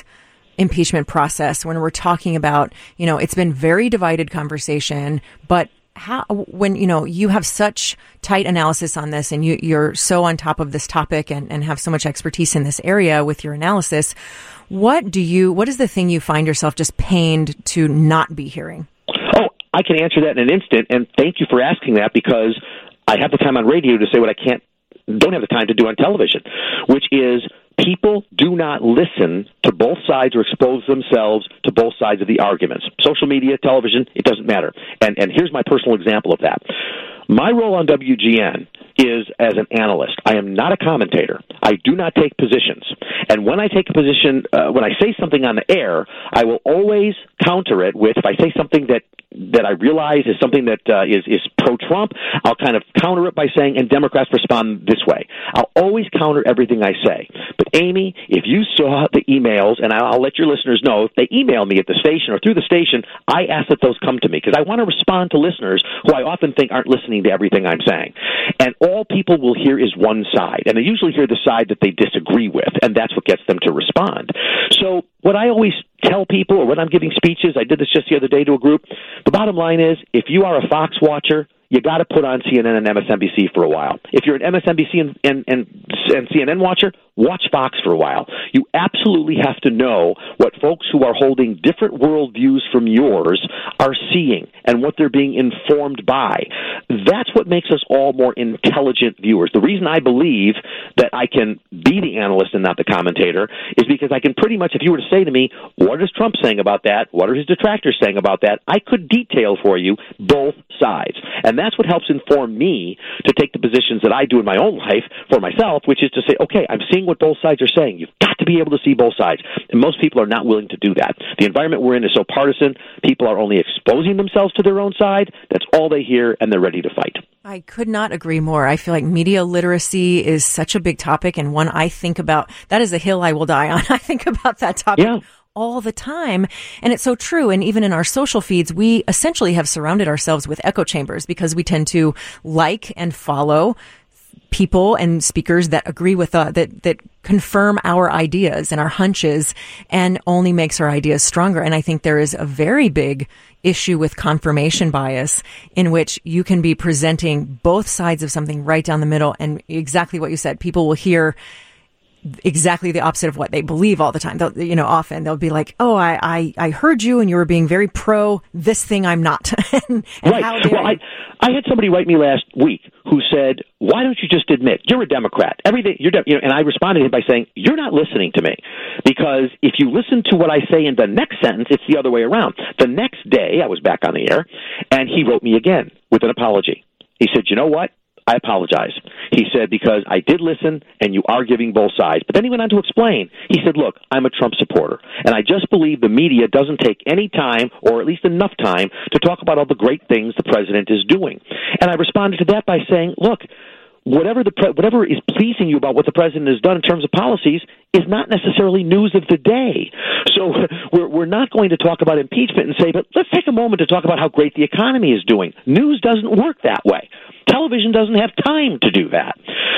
impeachment process when we're talking about, you know, it's been very divided conversation, but how, when, you know, you have such tight analysis on this and you, you're so on top of this topic and, and have so much expertise in this area with your analysis, what do you, what is the thing you find yourself just pained to not be hearing? Oh, I can answer that in an instant. And thank you for asking that, because I have the time on radio to say what I can't, don't have the time to do on television, which is people do not listen to both sides or expose themselves to both sides of the arguments. Social media, television, it doesn't matter. And and here's my personal example of that. My role on W G N is as an analyst. I am not a commentator. I do not take positions. And when I take a position, uh, when I say something on the air, I will always counter it with, if I say something that that I realize is something that uh, is, is pro-Trump, I'll kind of counter it by saying, and Democrats respond this way. I'll always counter everything I say. But Amy, if you saw the emails, and I'll, I'll let your listeners know, if they email me at the station or through the station, I ask that those come to me, because I want to respond to listeners who I often think aren't listening to everything I'm saying. And all people will hear is one side, and they usually hear the side that they disagree with, and that's what gets them to respond. So what I always tell people, or when I'm giving speeches, I did this just the other day to a group, the bottom line is, if you are a Fox watcher, you got to put on C N N and M S N B C for a while. If you're an M S N B C and, and, and, and C N N watcher, watch Fox for a while. You absolutely have to know what folks who are holding different worldviews from yours are seeing and what they're being informed by. That's what makes us all more intelligent viewers. The reason I believe that I can be the analyst and not the commentator is because I can pretty much, if you were to say to me, what is Trump saying about that? What are his detractors saying about that? I could detail for you both sides. And that's what helps inform me to take the positions that I do in my own life for myself, which is to say, okay, I'm seeing what both sides are saying. You've got to be able to see both sides. And most people are not willing to do that. The environment we're in is so partisan, people are only exposing themselves to their own side. That's all they hear, and they're ready to fight. I could not agree more. I feel like media literacy is such a big topic, and one I think about. That is a hill I will die on. I think about that topic. Yeah. All the time. And it's so true. And even in our social feeds, we essentially have surrounded ourselves with echo chambers because we tend to like and follow people and speakers that agree with uh, that that confirm our ideas and our hunches, and only makes our ideas stronger. And I think there is a very big issue with confirmation bias, in which you can be presenting both sides of something right down the middle, and exactly what you said, people will hear exactly the opposite of what they believe all the time. They'll, you know, often they'll be like, "Oh, I, I, I heard you, and you were being very pro this thing. I'm not." and, and right. How dare well, I, I had somebody write me last week who said, "Why don't you just admit you're a Democrat? Everything you're, de-, you know." And I responded to him by saying, "You're not listening to me, because if you listen to what I say in the next sentence, it's the other way around." The next day, I was back on the air, and he wrote me again with an apology. He said, "You know what? I apologize." He said, "Because I did listen, and you are giving both sides." But then he went on to explain. He said, "Look, I'm a Trump supporter, and I just believe the media doesn't take any time, or at least enough time, to talk about all the great things the president is doing." And I responded to that by saying, look, whatever the pre- whatever is pleasing you about what the president has done in terms of policies is not necessarily news of the day. So we're we're not going to talk about impeachment and say, but let's take a moment to talk about how great the economy is doing. News doesn't work that way. Television doesn't have time to do that.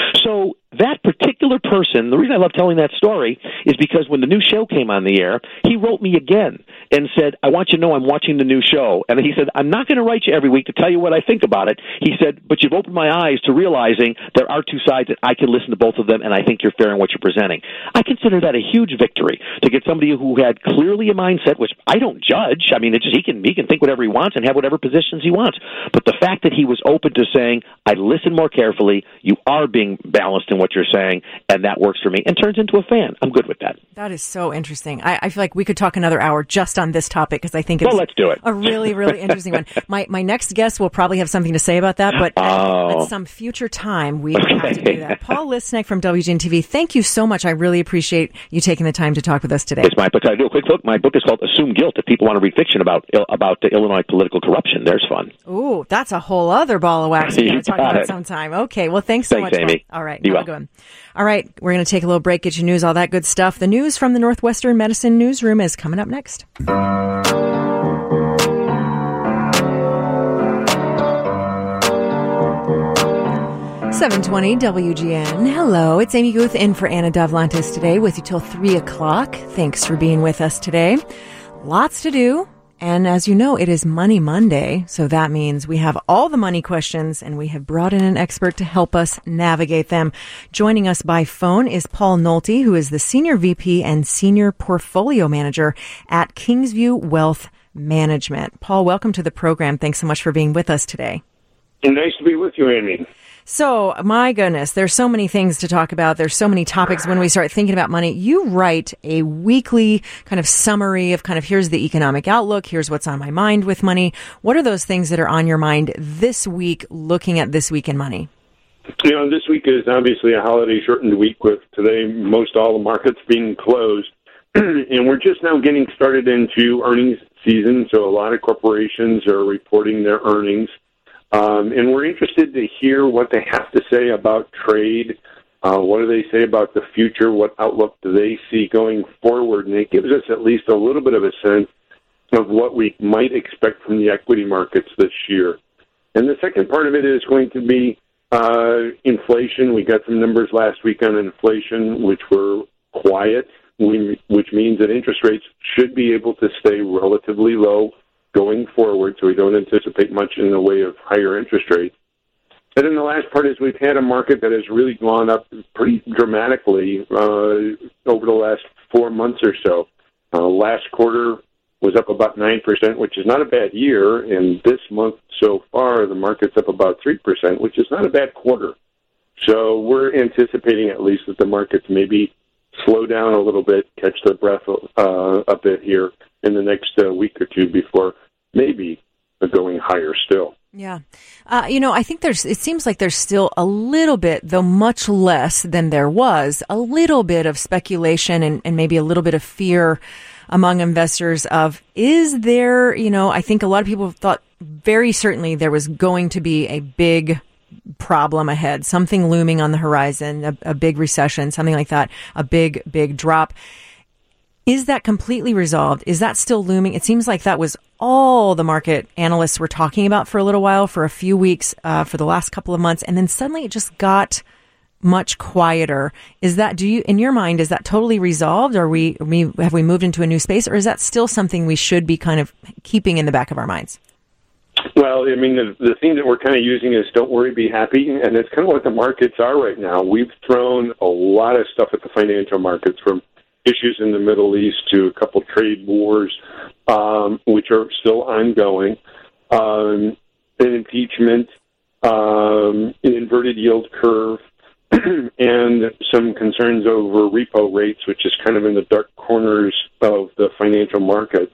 So that particular person, the reason I love telling that story is because when the new show came on the air, he wrote me again and said, "I want you to know I'm watching the new show." And he said, "I'm not going to write you every week to tell you what I think about it." He said, "But you've opened my eyes to realizing there are two sides, that I can listen to both of them, and I think you're fair in what you're presenting." I consider that a huge victory, to get somebody who had clearly a mindset, which I don't judge. I mean, it's just, he can he can think whatever he wants and have whatever positions he wants. But the fact that he was open to saying, "I listen more carefully, you are being balanced in what you're saying, and that works for me," and turns into a fan. I'm good with that. That is so interesting. I, I feel like we could talk another hour just on this topic, because I think it's well, let's do it. a really, really interesting one. My my next guest will probably have something to say about that, but oh. at some future time, we okay. have to do that. Paul Lisnek from W G N T V, thank you so much. I really appreciate you taking the time to talk with us today. It's my book. I do a quick book. My book is called Assume Guilt. If people want to read fiction about about the Illinois political corruption, there's fun. Ooh, that's a whole other ball of wax we're going to talk about it. sometime. Okay, well, thanks so thanks, much, Amy. Paul. All right, you have a good one. All right, we're going to take a little break, get you news, all that good stuff. The news from the Northwestern Medicine Newsroom is coming up next. seven twenty W G N. Hello, it's Amy Guth in for Anna Dovlantis today with you till three o'clock. Thanks for being with us today. Lots to do. And as you know, it is Money Monday. So that means we have all the money questions and we have brought in an expert to help us navigate them. Joining us by phone is Paul Nolte, who is the Senior V P and Senior Portfolio Manager at Kingsview Wealth Management. Paul, welcome to the program. Thanks so much for being with us today. Nice to be with you, Amy. So, my goodness, there's so many things to talk about. There's so many topics when we start thinking about money. You write a weekly kind of summary of kind of here's the economic outlook, here's what's on my mind with money. What are those things that are on your mind this week, looking at This Week in Money? You know, this week is obviously a holiday-shortened week with today most all the markets being closed. And we're just now getting started into earnings season, so a lot of corporations are reporting their earnings. Um, and we're interested to hear what they have to say about trade. Uh, what do they say about the future? What outlook do they see going forward? And it gives us at least a little bit of a sense of what we might expect from the equity markets this year. And the second part of it is going to be uh, inflation. We got some numbers last week on inflation, which were quiet, which means that interest rates should be able to stay relatively low going forward, so we don't anticipate much in the way of higher interest rates. And then the last part is we've had a market that has really gone up pretty dramatically uh, over the last four months or so. Uh, last quarter was up about nine percent, which is not a bad year, and this month so far the market's up about three percent, which is not a bad quarter. So we're anticipating at least that the markets maybe slow down a little bit, catch their breath uh, a bit here in the next uh, week or two before maybe going higher still. Yeah. Uh, you know, I think there's, it seems like there's still a little bit, though much less than there was, a little bit of speculation and, and maybe a little bit of fear among investors of, is there, you know, I think a lot of people thought very certainly there was going to be a big problem ahead, something looming on the horizon, a, a big recession, something like that, a big, big drop. Is that completely resolved? Is that still looming? It seems like that was all the market analysts were talking about for a little while, for a few weeks, uh, for the last couple of months, and then suddenly it just got much quieter. Is that, do you, in your mind, is that totally resolved? Or we, we have we moved into a new space, or is that still something we should be kind of keeping in the back of our minds? Well, I mean, the, the theme that we're kind of using is don't worry, be happy, and it's kind of what the markets are right now. We've thrown a lot of stuff at the financial markets, from issues in the Middle East to a couple trade wars, um, which are still ongoing, um, an impeachment, um, an inverted yield curve, and some concerns over repo rates, which is kind of in the dark corners of the financial market.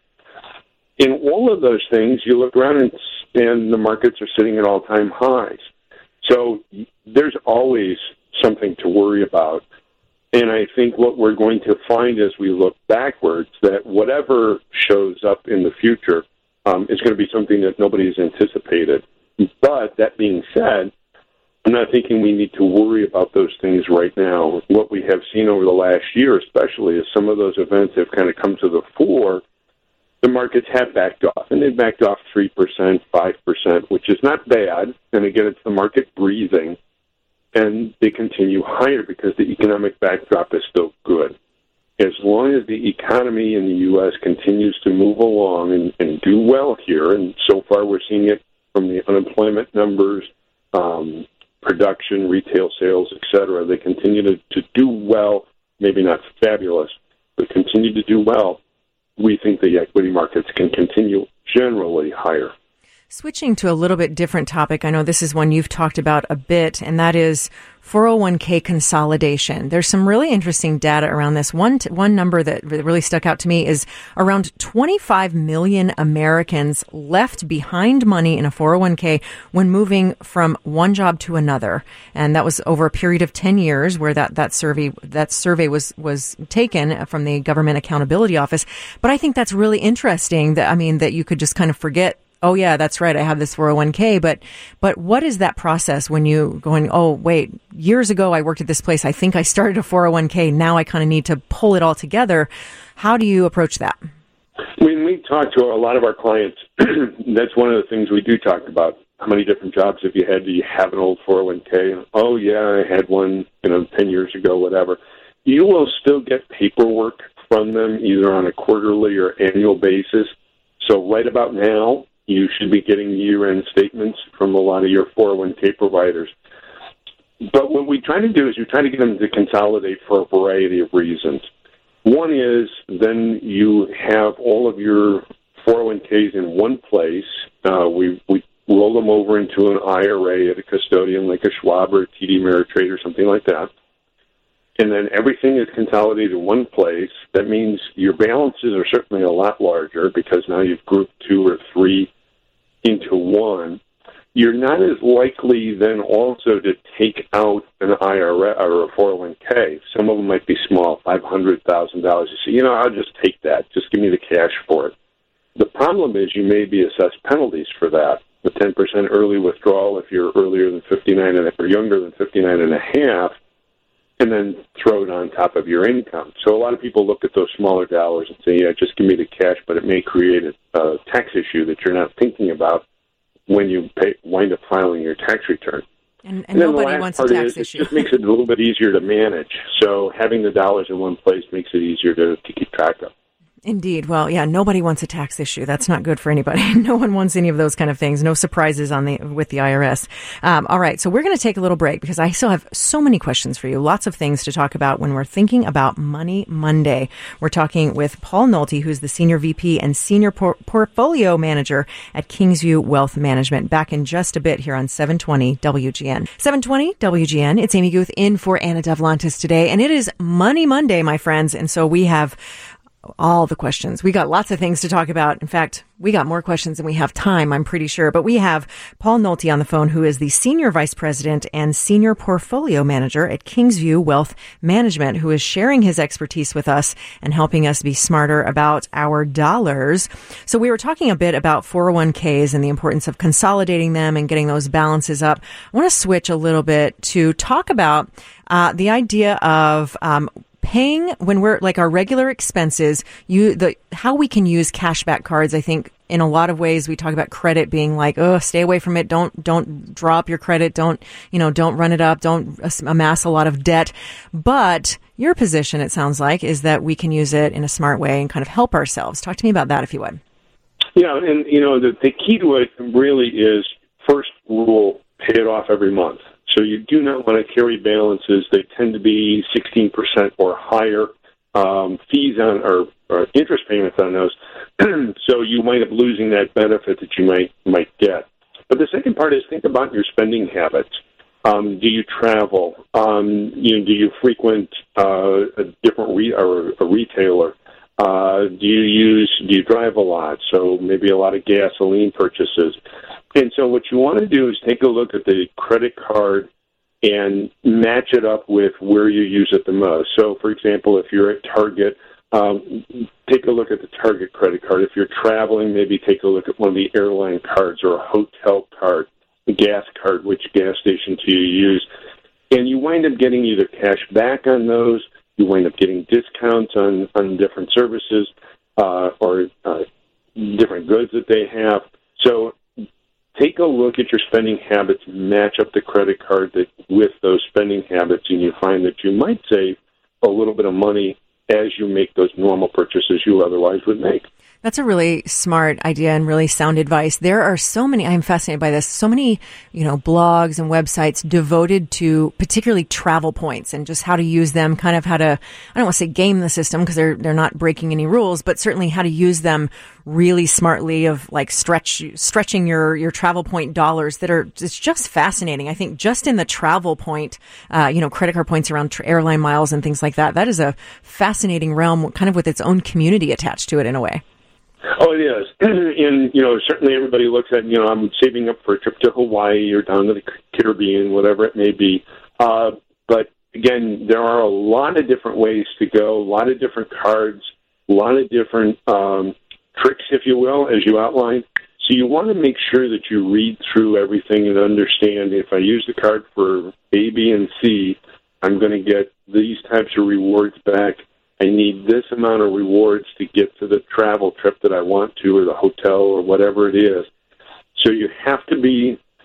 In all of those things, you look around and, and the markets are sitting at all-time highs. So there's always something to worry about. And I think what we're going to find as we look backwards, that whatever shows up in the future um, is going to be something that nobody's anticipated. But that being said, I'm not thinking we need to worry about those things right now. What we have seen over the last year especially is some of those events have kind of come to the fore. The markets have backed off, and they've backed off three percent, five percent, which is not bad. And again, it's the market breathing. And they continue higher because the economic backdrop is still good. As long as the economy in the U S continues to move along and, and do well here, and so far we're seeing it from the unemployment numbers, um, production, retail sales, et cetera, they continue to, to do well, maybe not fabulous, but continue to do well. We think the equity markets can continue generally higher. Switching to a little bit different topic, I know this is one you've talked about a bit, and that is four oh one k consolidation. There's some really interesting data around this. One t- one number that really stuck out to me is around twenty-five million Americans left behind money in a four oh one k when moving from one job to another. And that was over a period of ten years where that, that survey that survey was, was taken from the Government Accountability Office. But I think that's really interesting that, I mean, that you could just kind of forget, oh, yeah, that's right, I have this four oh one k, but but what is that process when you going, oh, wait, years ago I worked at this place, I think I started a four oh one k, now I kind of need to pull it all together. How do you approach that? When we talk to a lot of our clients, that's one of the things we do talk about. how many different jobs have you had? Do you have an old four oh one k? Oh, yeah, I had one, you know, ten years ago, whatever. You will still get paperwork from them either on a quarterly or annual basis. So right about now, you should be getting year-end statements from a lot of your four oh one k providers. But what we try to do is we try to get them to consolidate for a variety of reasons. One is then you have all of your four oh one k's in one place. Uh, we we roll them over into an I R A at a custodian like a Schwab or a T D Ameritrade or something like that. And then everything is consolidated in one place. That means your balances are certainly a lot larger because now you've grouped two or three into one. You're not as likely then also to take out an I R A or a four oh one k. Some of them might be small, five hundred thousand dollars. You say, you know, I'll just take that. Just give me the cash for it. The problem is you may be assessed penalties for that. The ten percent early withdrawal if you're earlier than fifty-nine and or younger than fifty-nine and a half, and then throw it on top of your income. So a lot of people look at those smaller dollars and say, yeah, just give me the cash, but it may create a, a tax issue that you're not thinking about when you pay, wind up filing your tax return. And, and, and nobody wants a tax is, issue. It just makes it a little bit easier to manage. So having the dollars in one place makes it easier to, to keep track of. Indeed. Well, yeah, nobody wants a tax issue. That's not good for anybody. No one wants any of those kind of things. No surprises on the with the I R S. Um, all right, so we're going to take a little break because I still have so many questions for you. Lots of things to talk about when we're thinking about Money Monday. We're talking with Paul Nolte, who's the Senior V P and Senior por- Portfolio Manager at Kingsview Wealth Management. Back in just a bit here on seven twenty W G N. seven twenty W G N. It's Amy Guth in for Anna Devlantis today, and it is Money Monday, my friends, and so we have all the questions. We got lots of things to talk about. In fact, we got more questions than we have time, I'm pretty sure. But we have Paul Nolte on the phone, who is the Senior Vice President and Senior Portfolio Manager at Kingsview Wealth Management, who is sharing his expertise with us and helping us be smarter about our dollars. So we were talking a bit about four oh one k's and the importance of consolidating them and getting those balances up. I want to switch a little bit to talk about uh, the idea of um paying when we're like our regular expenses, you the how we can use cashback cards. I think in a lot of ways we talk about credit being like, oh, stay away from it. Don't don't draw up your credit. Don't you know? Don't run it up. Don't amass a lot of debt. But your position, it sounds like, is that we can use it in a smart way and kind of help ourselves. Talk to me about that, if you would. Yeah, and you know the the key to it really is first rule: pay it off every month. So you do not want to carry balances. They tend to be sixteen percent or higher um, fees on or, or interest payments on those. So you wind up losing that benefit that you might might get. But the second part is think about your spending habits. Um, do you travel? Um, you know, do you frequent uh, a different re- or a retailer? Uh, do you use? Do you drive a lot? So maybe a lot of gasoline purchases. And so what you want to do is take a look at the credit card and match it up with where you use it the most. So, for example, if you're at Target, um, take a look at the Target credit card. If you're traveling, maybe take a look at one of the airline cards or a hotel card, a gas card, which gas station do you use. And you wind up getting either cash back on those, you wind up getting discounts on, on different services uh, or uh, different goods that they have. So take a look at your spending habits, match up the credit card that, with those spending habits, and you find that you might save a little bit of money as you make those normal purchases you otherwise would make. That's a really smart idea and really sound advice. There are so many, I'm fascinated by this, so many, you know, blogs and websites devoted to particularly travel points and just how to use them, kind of how to, I don't want to say game the system because they're, they're not breaking any rules, but certainly how to use them really smartly of like stretch, stretching your, your travel point dollars that are, it's just fascinating. I think just in the travel point, uh, you know, credit card points around tr- airline miles and things like that, that is a fascinating realm kind of with its own community attached to it in a way. Oh, it is. And, you know, certainly everybody looks at, you know, I'm saving up for a trip to Hawaii or down to the Caribbean, whatever it may be. Uh, but, again, there are a lot of different ways to go, a lot of different cards, a lot of different um, tricks, if you will, as you outlined. So you want to make sure that you read through everything and understand if I use the card for A, B, and C, I'm going to get these types of rewards back. I need this amount of rewards to get to the travel trip that I want to or the hotel or whatever it is. So you have to be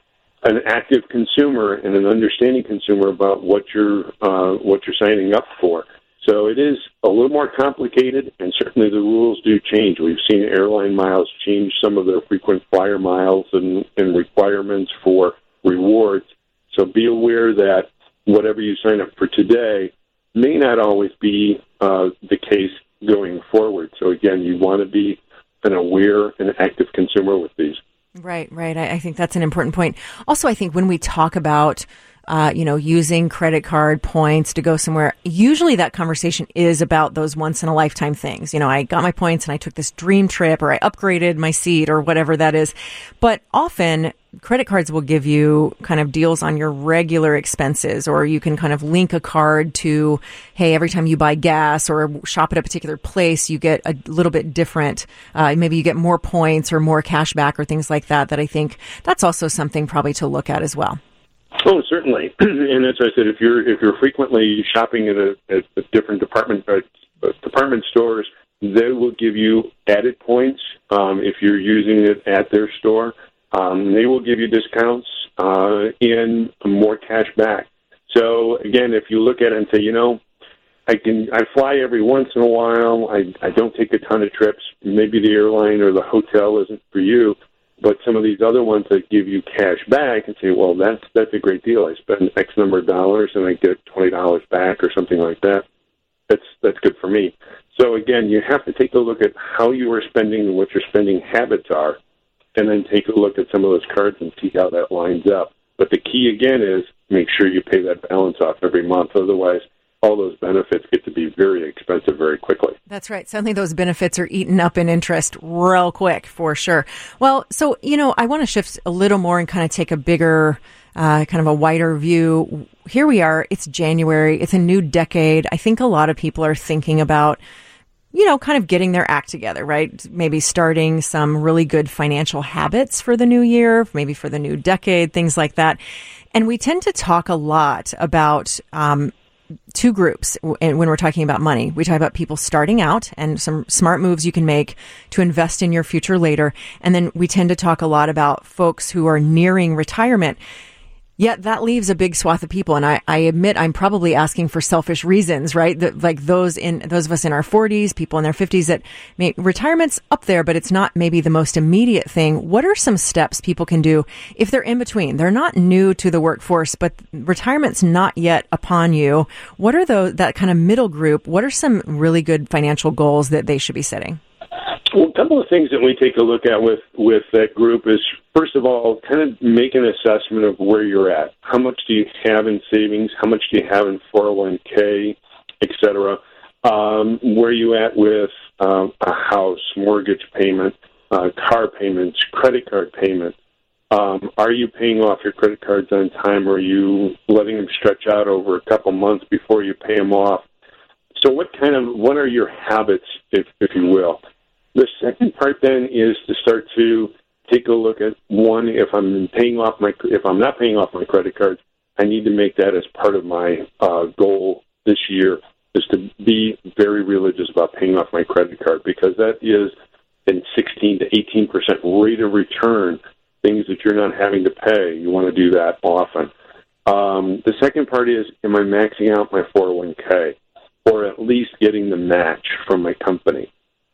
an active consumer and an understanding consumer about what you're uh, what you're signing up for. So it is a little more complicated, and certainly the rules do change. We've seen airline miles change some of their frequent flyer miles and, and requirements for rewards. So be aware that whatever you sign up for today may not always be uh, the case going forward. So again, you want to be an aware and active consumer with these. Right, right. I, I think that's an important point. Also, I think when we talk about Uh, you know, using credit card points to go somewhere, usually that conversation is about those once in a lifetime things. You know, I got my points and I took this dream trip, or I upgraded my seat, or whatever that is. But often credit cards will give you kind of deals on your regular expenses, or you can kind of link a card to, hey, every time you buy gas or shop at a particular place, you get a little bit different. Uh, maybe you get more points or more cash back or things like that, that I think that's also something probably to look at as well. Oh, certainly. And as I said, if you're if you're frequently shopping at a, at a different department uh, department stores, they will give you added points um, if you're using it at their store. Um, they will give you discounts uh, and more cash back. So again, if you look at it and say, you know, I can I fly every once in a while. I I don't take a ton of trips. Maybe the airline or the hotel isn't for you. But some of these other ones that give you cash back and say, well, that's that's a great deal. I spend X number of dollars and I get twenty dollars back or something like that. That's that's good for me. So, again, you have to take a look at how you are spending and what your spending habits are, and then take a look at some of those cards and see how that lines up. But the key, again, is make sure you pay that balance off every month. Otherwise, all those benefits get to be very expensive very quickly. That's right. Suddenly those benefits are eaten up in interest real quick, for sure. Well, so, you know, I want to shift a little more and kind of take a bigger, uh, kind of a wider view. Here we are. It's January. It's a new decade. I think a lot of people are thinking about, you know, kind of getting their act together, right? Maybe starting some really good financial habits for the new year, maybe for the new decade, things like that. And we tend to talk a lot about, um, two groups when we're talking about money. We talk about people starting out and some smart moves you can make to invest in your future later. And then we tend to talk a lot about folks who are nearing retirement. Yet that leaves a big swath of people. And I, I admit I'm probably asking for selfish reasons, right? That, like those in, those of us in our forties, people in their fifties, that may, retirement's up there, but it's not maybe the most immediate thing. What are some steps people can do if they're in between? They're not new to the workforce, but retirement's not yet upon you. What are those, that kind of middle group? What are some really good financial goals that they should be setting? Well, a couple of things that we take a look at with, with that group is, first of all, kind of make an assessment of where you're at. How much do you have in savings? How much do you have in four oh one k, et cetera? Um, where are you at with um, a house, mortgage payment, uh, car payments, credit card payments? Um, are you paying off your credit cards on time, or are you letting them stretch out over a couple months before you pay them off? So what kind of, what are your habits, if, if you will? The second part then is to start to take a look at, one, if I'm paying off my, if I'm not paying off my credit cards, I need to make that as part of my uh, goal this year, is to be very religious about paying off my credit card, because that is a sixteen to eighteen percent rate of return, things that you're not having to pay. You want to do that often. Um, the second part is, am I maxing out my four oh one k, or at least getting the match from my company?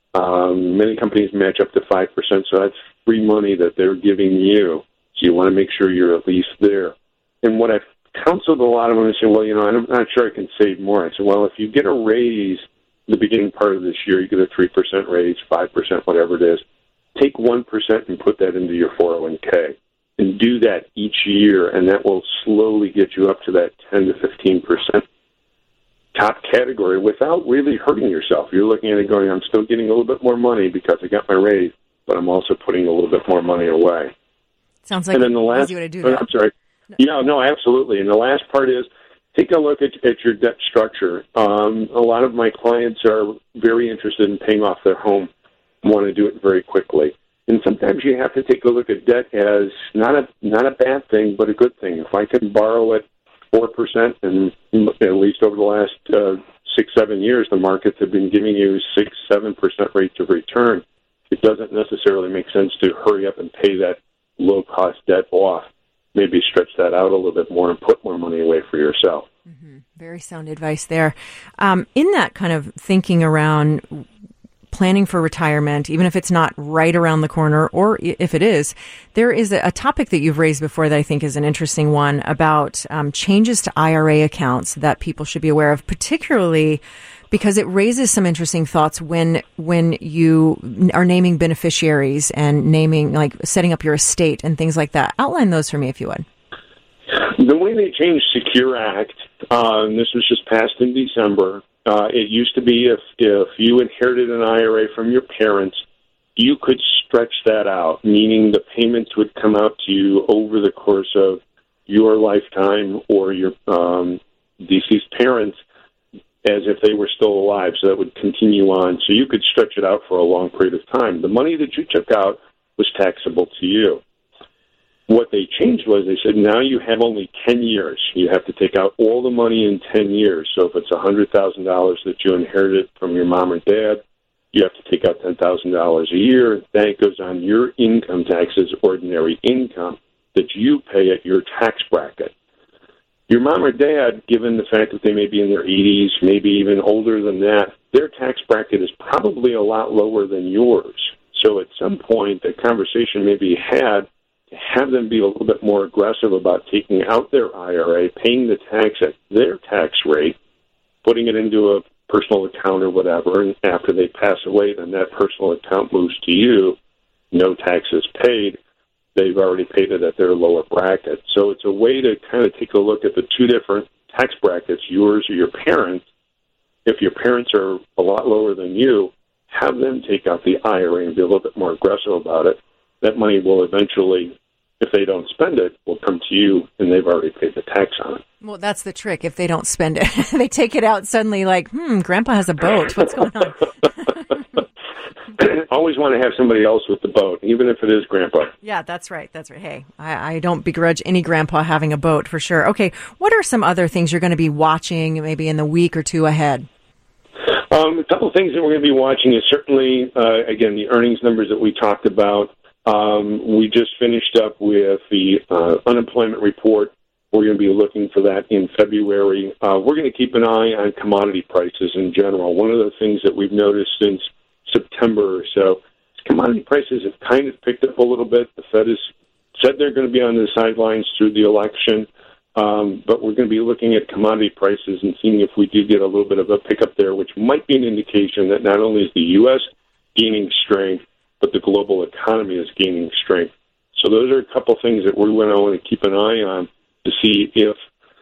Um, many companies match up to five percent, so that's free money that they're giving you. So you want to make sure you're at least there. And what I've counseled a lot of them, I say, well, you know, I'm not sure I can save more. I said, well, if you get a raise the beginning part of this year, you get a three percent raise, five percent, whatever it is, take one percent and put that into your four oh one k. And do that each year, and that will slowly get you up to that ten to fifteen percent top category without really hurting yourself. You're looking at it going, I'm still getting a little bit more money because I got my raise, but I'm also putting a little bit more money away. Sounds like and then the last, easy way to do that. I'm sorry. No. Yeah, no, absolutely. And the last part is take a look at, at your debt structure. Um, a lot of my clients are very interested in paying off their home, want to do it very quickly. And sometimes you have to take a look at debt as not a not a bad thing, but a good thing. If I can borrow at four percent, and at least over the last uh, six, seven years, the markets have been giving you six, seven percent rates of return, it doesn't necessarily make sense to hurry up and pay that low-cost debt off. maybe stretch that out a little bit more and put more money away for yourself. Mm-hmm. Very sound advice there. Um, in that kind of thinking around planning for retirement, even if it's not right around the corner, or if it is, there is a topic that you've raised before that I think is an interesting one about um, changes to I R A accounts that people should be aware of, particularly because it raises some interesting thoughts when when you are naming beneficiaries and naming, like, setting up your estate and things like that. Outline those for me, if you would. The way they changed Secure Act, um, this was just passed in December. Uh, it used to be if if you inherited an I R A from your parents, you could stretch that out, meaning the payments would come out to you over the course of your lifetime or your um, deceased parents as if they were still alive, so that would continue on. So you could stretch it out for a long period of time. The money that you took out was taxable to you. What they changed was they said, now you have only ten years. You have to take out all the money in ten years. So if it's one hundred thousand dollars that you inherited from your mom or dad, you have to take out ten thousand dollars a year. That goes on your income taxes, ordinary income, that you pay at your tax bracket. Your mom or dad, given the fact that they may be in their eighties, maybe even older than that, their tax bracket is probably a lot lower than yours. So at some point, the conversation may be had to have them be a little bit more aggressive about taking out their I R A, paying the tax at their tax rate, putting it into a personal account or whatever, and after they pass away, then that personal account moves to you, no taxes paid. They've already paid it at their lower bracket. So it's a way to kind of take a look at the two different tax brackets, yours or your parents. If your parents are a lot lower than you, have them take out the I R A and be a little bit more aggressive about it. That money will eventually, if they don't spend it, will come to you, and they've already paid the tax on it. Well, that's the trick. If they don't spend it, they take it out suddenly like, hmm, Grandpa has a boat. What's going on? Always want to have somebody else with the boat, even if it is Grandpa. Yeah, that's right. That's right. Hey, I, I don't begrudge any Grandpa having a boat for sure. Okay, what are some other things you're going to be watching maybe in the week or two ahead? Um, a couple of things that we're going to be watching is certainly, uh, again, the earnings numbers that we talked about. Um, we just finished up with the uh, unemployment report. We're going to be looking for that in February. Uh, we're going to keep an eye on commodity prices in general. One of the things that we've noticed since September or so is commodity prices have kind of picked up a little bit. The Fed has said they're going to be on the sidelines through the election, um, but we're going to be looking at commodity prices and seeing if we do get a little bit of a pickup there, which might be an indication that not only is the U S gaining strength, but the global economy is gaining strength. So those are a couple things that we're going to want to keep an eye on to see if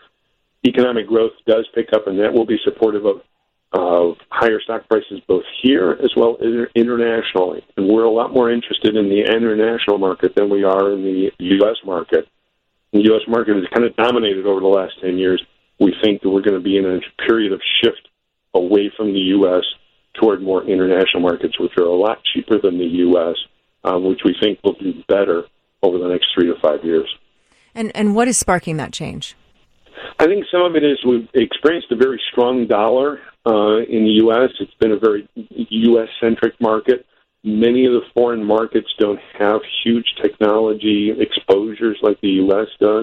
economic growth does pick up, and that will be supportive of, of higher stock prices both here as well as internationally. And we're a lot more interested in the international market than we are in the U S market. The U S market has kind of dominated over the last ten years. We think that we're going to be in a period of shift away from the U S toward more international markets, which are a lot cheaper than the U S, um, which we think will do better over the next three to five years. And and what is sparking that change? I think some of it is we've experienced a very strong dollar uh, in the U S. It's been a very U S-centric market. Many of the foreign markets don't have huge technology exposures like the U S does.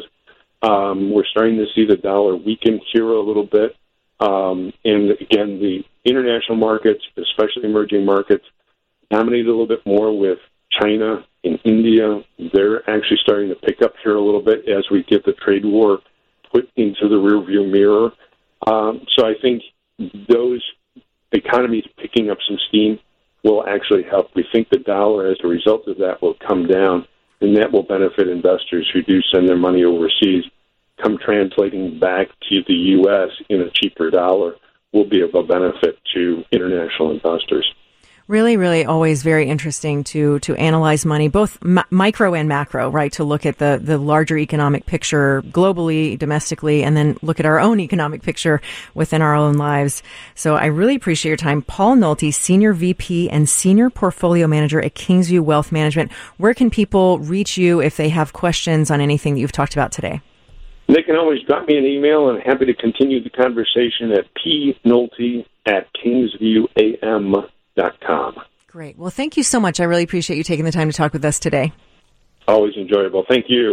Um, we're starting to see the dollar weaken here a little bit. Um, and again, the international markets, especially emerging markets, dominate a little bit more with China and India. They're actually starting to pick up here a little bit as we get the trade war put into the rearview mirror. Um, so I think those economies picking up some steam will actually help. We think the dollar, as a result of that, will come down, and that will benefit investors who do send their money overseas. Come translating back to the U S in a cheaper dollar will be of a benefit to international investors. Really, really always very interesting to to analyze money, both m- micro and macro, right? To look at the, the larger economic picture globally, domestically, and then look at our own economic picture within our own lives. So I really appreciate your time. Paul Nolte, Senior V P and Senior Portfolio Manager at Kingsview Wealth Management. Where can people reach you if they have questions on anything that you've talked about today? They can always drop me an email, and I'm happy to continue the conversation at p nolte at kingsview a m dot com. Great. Well, thank you so much. I really appreciate you taking the time to talk with us today. Always enjoyable. Thank you.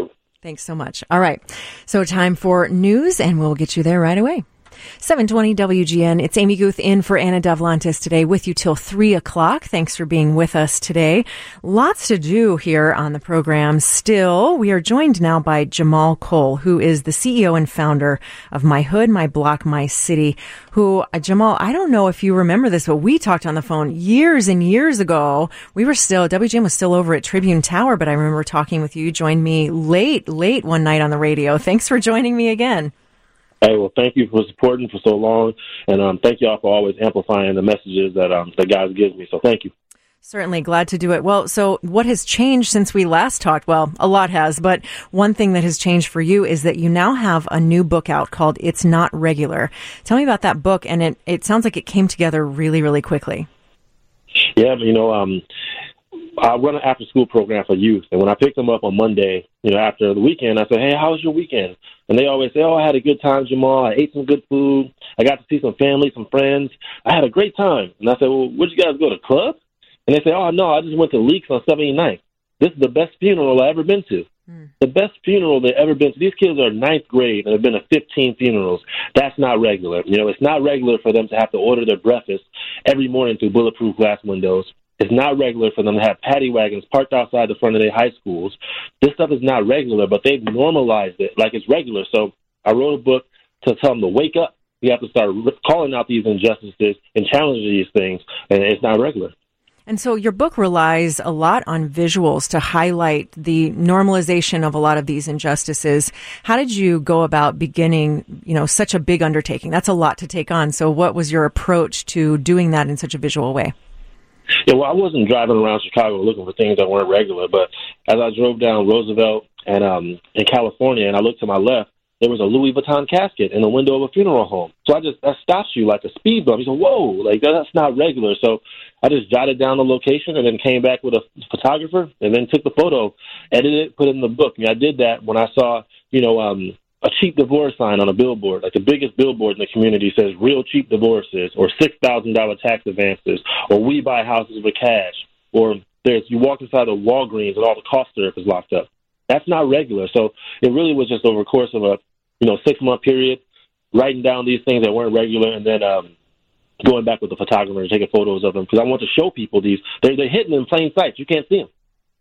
Thanks so much. All right. So time for news, and we'll get you there right away. seven twenty W G N. It's Amy Guth in for Anna Davlantis today with you till three o'clock. Thanks for being with us today. Lots to do here on the program. Still, we are joined now by Jamal Cole, who is the C E O and founder of My Hood, My Block, My City, who, uh, Jamal, I don't know if you remember this, but we talked on the phone years and years ago. We were still, W G N was still over at Tribune Tower, but I remember talking with you. You joined me late, late one night on the radio. Thanks for joining me again. Hey, well, thank you for supporting for so long, and um, thank you all for always amplifying the messages that um, the guys give me. So thank you. Certainly glad to do it. Well, so what has changed since we last talked? Well, a lot has, but one thing that has changed for you is that you now have a new book out called It's Not Regular. Tell me about that book, and it, it sounds like it came together really, really quickly. Yeah, you know, um, I run an after-school program for youth, and when I picked them up on Monday, you know, after the weekend, I said, hey, how was your weekend? And they always say, oh, I had a good time, Jamal. I ate some good food. I got to see some family, some friends. I had a great time. And I said, well, where'd you guys go, to club? And they say, oh, no, I just went to Leaks on seventy-ninth. This is the best funeral I've ever been to. Mm. The best funeral they've ever been to. These kids are ninth grade and have been to fifteen funerals. That's not regular. You know, it's not regular for them to have to order their breakfast every morning through bulletproof glass windows. It's not regular for them to have paddy wagons parked outside the front of their high schools. This stuff is not regular, but they've normalized it like it's regular. So I wrote a book to tell them to wake up. You have to start calling out these injustices and challenging these things, and it's not regular. And so your book relies a lot on visuals to highlight the normalization of a lot of these injustices. How did you go about beginning, you know, such a big undertaking? That's a lot to take on. So what was your approach to doing that in such a visual way? Yeah, well, I wasn't driving around Chicago looking for things that weren't regular, but as I drove down Roosevelt and um, in California, and I looked to my left, there was a Louis Vuitton casket in the window of a funeral home. So I just, that stops you like a speed bump. You say, whoa, like that's not regular. So I just jotted down the location and then came back with a photographer and then took the photo, edited it, put it in the book. And I did that when I saw, you know, um, a cheap divorce sign on a billboard, like the biggest billboard in the community says real cheap divorces or six thousand dollars tax advances or we buy houses with cash or there's you walk inside of Walgreens and all the cough syrup is locked up. That's not regular. So it really was just over the course of a, you know, six-month period, writing down these things that weren't regular and then um, going back with the photographer and taking photos of them because I want to show people these. They're, they're hidden in plain sight. You can't see them.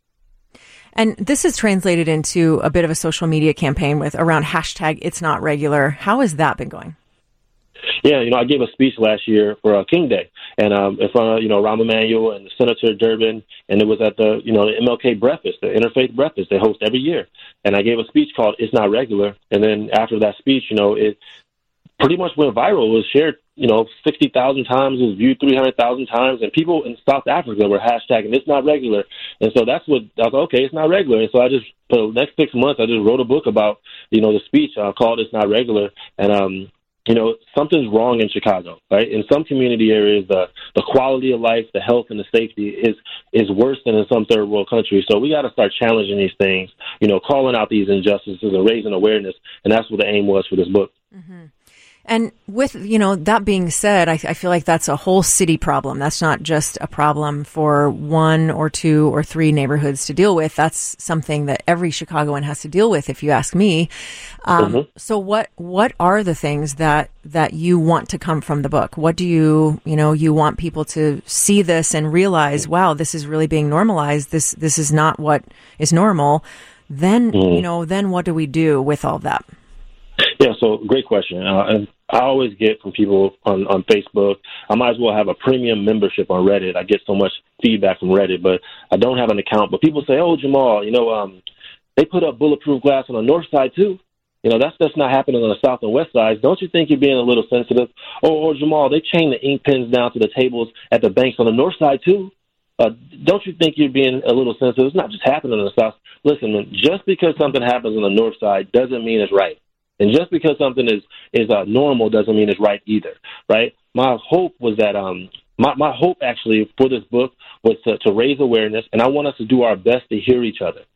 And this is translated into a bit of a social media campaign with around hashtag It's Not Regular. How has that been going? Yeah, you know, I gave a speech last year for uh, King Day, and um, in front of, you know, Rahm Emanuel and Senator Durbin, and it was at the, you know, the M L K breakfast, the interfaith breakfast they host every year. And I gave a speech called It's Not Regular, and then after that speech, you know, it pretty much went viral. It was shared, you know, sixty thousand times, it was viewed three hundred thousand times, and people in South Africa were hashtagging It's Not Regular. And so that's what, I was like, okay, it's not regular. And so I just, for the next six months, I just wrote a book about, you know, the speech uh, called It's Not Regular. And, um, you know, something's wrong in Chicago, right? In some community areas, the, the quality of life, the health, and the safety is is worse than in some third world countries. So we got to start challenging these things, you know, calling out these injustices and raising awareness. And that's what the aim was for this book. Mm-hmm. And with, you know, that being said, I, I feel like that's a whole city problem. That's not just a problem for one or two or three neighborhoods to deal with. That's something that every Chicagoan has to deal with, if you ask me. Um, mm-hmm. So what, what are the things that, that you want to come from the book? What do you, you know, you want people to see this and realize, wow, this is really being normalized. This, this is not what is normal. Then, mm-hmm. you know, then what do we do with all of that? Yeah, so great question. Uh, and I always get from people on, on Facebook, I might as well have a premium membership on Reddit. I get so much feedback from Reddit, but I don't have an account. But people say, oh, Jamal, you know, um, they put up bulletproof glass on the north side, too. You know, that's that's not happening on the south and west sides. Don't you think you're being a little sensitive? Or, or Jamal, they chain the ink pens down to the tables at the banks on the north side, too. Uh, don't you think you're being a little sensitive? It's not just happening on the south. Listen, just because something happens on the north side doesn't mean it's right. And just because something is is uh, normal doesn't mean it's right either, right? My hope was that um my, my hope actually for this book was to, to raise awareness, and I want us to do our best to hear each other.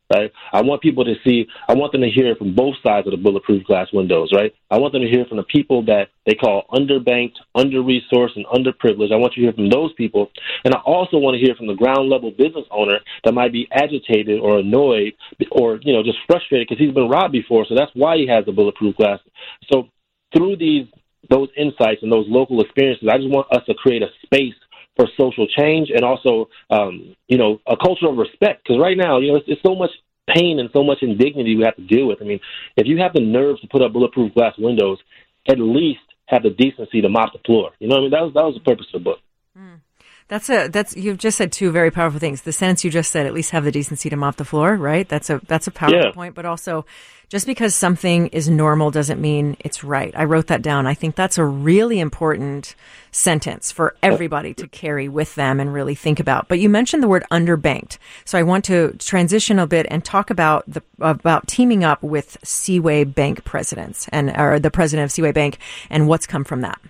right? I want people to see, I want them to hear from both sides of the bulletproof glass windows, right? I want them to hear from the people that they call underbanked, under-resourced, and underprivileged. I want you to hear from those people. And I also want to hear from the ground-level business owner that might be agitated or annoyed or, you know, just frustrated because he's been robbed before, so that's why he has the bulletproof glass. So through these those insights and those local experiences, I just want us to create a space for social change and also, um, you know, a culture of respect. Because right now, you know, it's, it's so much pain and so much indignity we have to deal with. I mean, if you have the nerve to put up bulletproof glass windows, at least have the decency to mop the floor. You know what I mean? That was that was the purpose of the book. Mm. That's a that's you've just said two very powerful things. The sentence you just said, at least have the decency to mop the floor, right? That's a that's a powerful Yeah. point. But also, just because something is normal doesn't mean it's right. I wrote that down. I think that's a really important sentence for everybody to carry with them and really think about. But you mentioned the word underbanked, so I want to transition a bit and talk about the about teaming up with Seaway Bank presidents and or the president of Seaway Bank and what's come from that.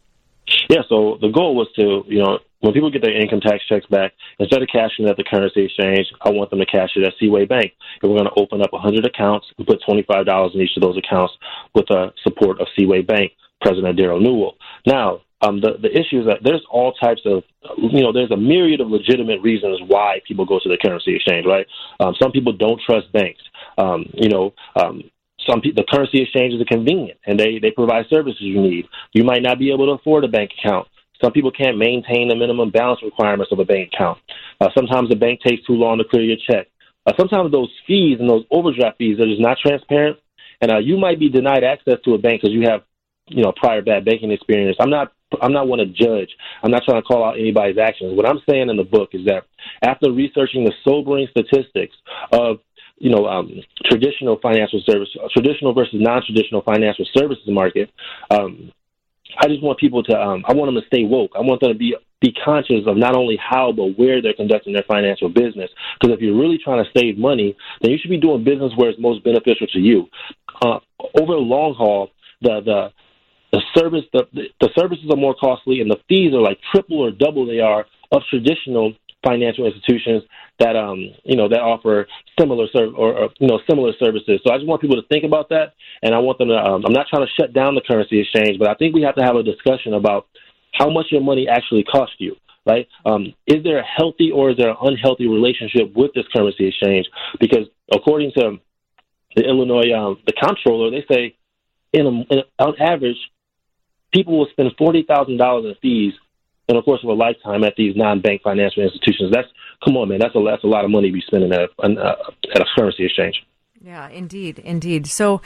Yeah, so the goal was to, you know, when people get their income tax checks back, instead of cashing it at the currency exchange, I want them to cash it at Seaway Bank. And we're going to open up one hundred accounts and put twenty-five dollars in each of those accounts with the support of Seaway Bank, President Daryl Newell. Now, um, the, the issue is that there's all types of, you know, there's a myriad of legitimate reasons why people go to the currency exchange, right? Um, some people don't trust banks. Um, you know, um, Some pe- the currency exchanges are convenient, and they, they provide services you need. You might not be able to afford a bank account. Some people can't maintain the minimum balance requirements of a bank account. Uh, sometimes the bank takes too long to clear your check. Uh, sometimes those fees and those overdraft fees are just not transparent, and uh, you might be denied access to a bank because you have, you know, prior bad banking experience. I'm not I'm not one to judge. I'm not trying to call out anybody's actions. What I'm saying in the book is that after researching the sobering statistics of you know, um, traditional financial service, traditional versus non-traditional financial services market. Um, I just want people to, um, I want them to stay woke. I want them to be be conscious of not only how, but where they're conducting their financial business. Because if you're really trying to save money, then you should be doing business where it's most beneficial to you. Uh, over the long haul, the the the service the the services are more costly, and the fees are like triple or double they are of traditional financial institutions that um you know that offer similar serv- or, or you know similar services. So I just want people to think about that, and I want them to. Um, I'm not trying to shut down the currency exchange, but I think we have to have a discussion about how much your money actually costs you. Right? Um, is there a healthy or is there an unhealthy relationship with this currency exchange? Because according to the Illinois um, the comptroller, they say in, a, in a, on average, people will spend forty thousand dollars in fees in the course of a lifetime at these non-bank financial institutions. That's come on, man. That's a that's a lot of money to be spending at a, at a currency exchange. Yeah, indeed, indeed. So,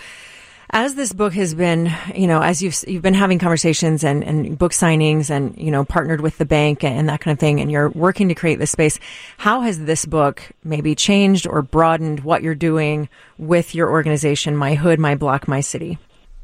as this book has been, you know, as you've you've been having conversations and, and book signings and, you know, partnered with the bank and that kind of thing, and you're working to create this space, how has this book maybe changed or broadened what you're doing with your organization, My Hood, My Block, My City?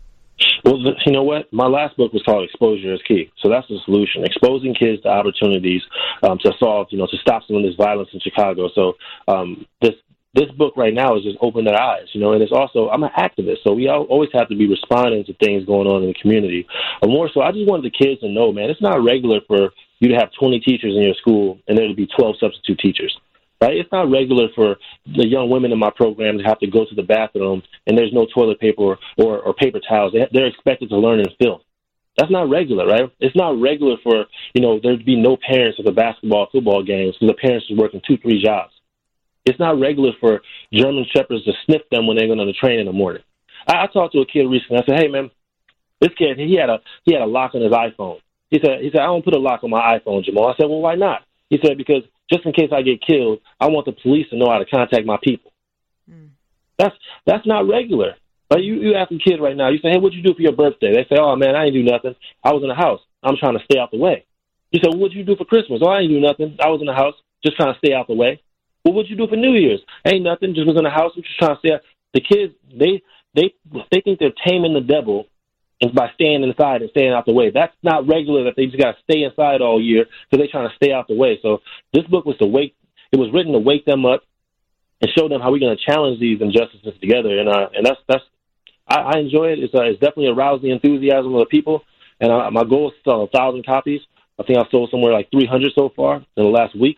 Well, you know what? My last book was called Exposure is Key. So that's the solution, exposing kids to opportunities um, to solve, you know, to stop some of this violence in Chicago. So um, this this book right now is just open their eyes, you know, and it's also, I'm an activist, so we always have to be responding to things going on in the community. But more so, I just wanted the kids to know, man, it's not regular for you to have twenty teachers in your school and there to be twelve substitute teachers. Right? It's not regular for the young women in my program to have to go to the bathroom and there's no toilet paper or, or, or paper towels. They, they're expected to learn in filth. That's not regular, right? It's not regular for, you know, there to be no parents at the basketball, football games because the parents are working two, three jobs. It's not regular for German Shepherds to sniff them when they're going on the train in the morning. I, I talked to a kid recently. I said, hey, man, this kid, he had a he had a lock on his iPhone. He said, he said, I don't put a lock on my iPhone, Jamal. I said, well, why not? He said, because just in case I get killed, I want the police to know how to contact my people. Mm. That's that's not regular. Like you, you ask a kid right now, you say, hey, what'd you do for your birthday? They say, oh, man, I didn't do nothing. I was in the house. I'm trying to stay out the way. You say, well, what'd you do for Christmas? Oh, I didn't do nothing. I was in the house, just trying to stay out the way. Well, what'd you do for New Year's? Ain't nothing, just was in the house, I'm just trying to stay out. The kids, they they they think they're taming the devil and by staying inside and staying out the way. That's not regular that they just got to stay inside all year because they're trying to stay out the way. So this book was to wake, it was written to wake them up and show them how we're going to challenge these injustices together. And uh, and that's, that's I, I enjoy it. It's, uh, it's definitely aroused the enthusiasm of the people. And uh, my goal is to sell a thousand copies. I think I've sold somewhere like three hundred so far in the last week.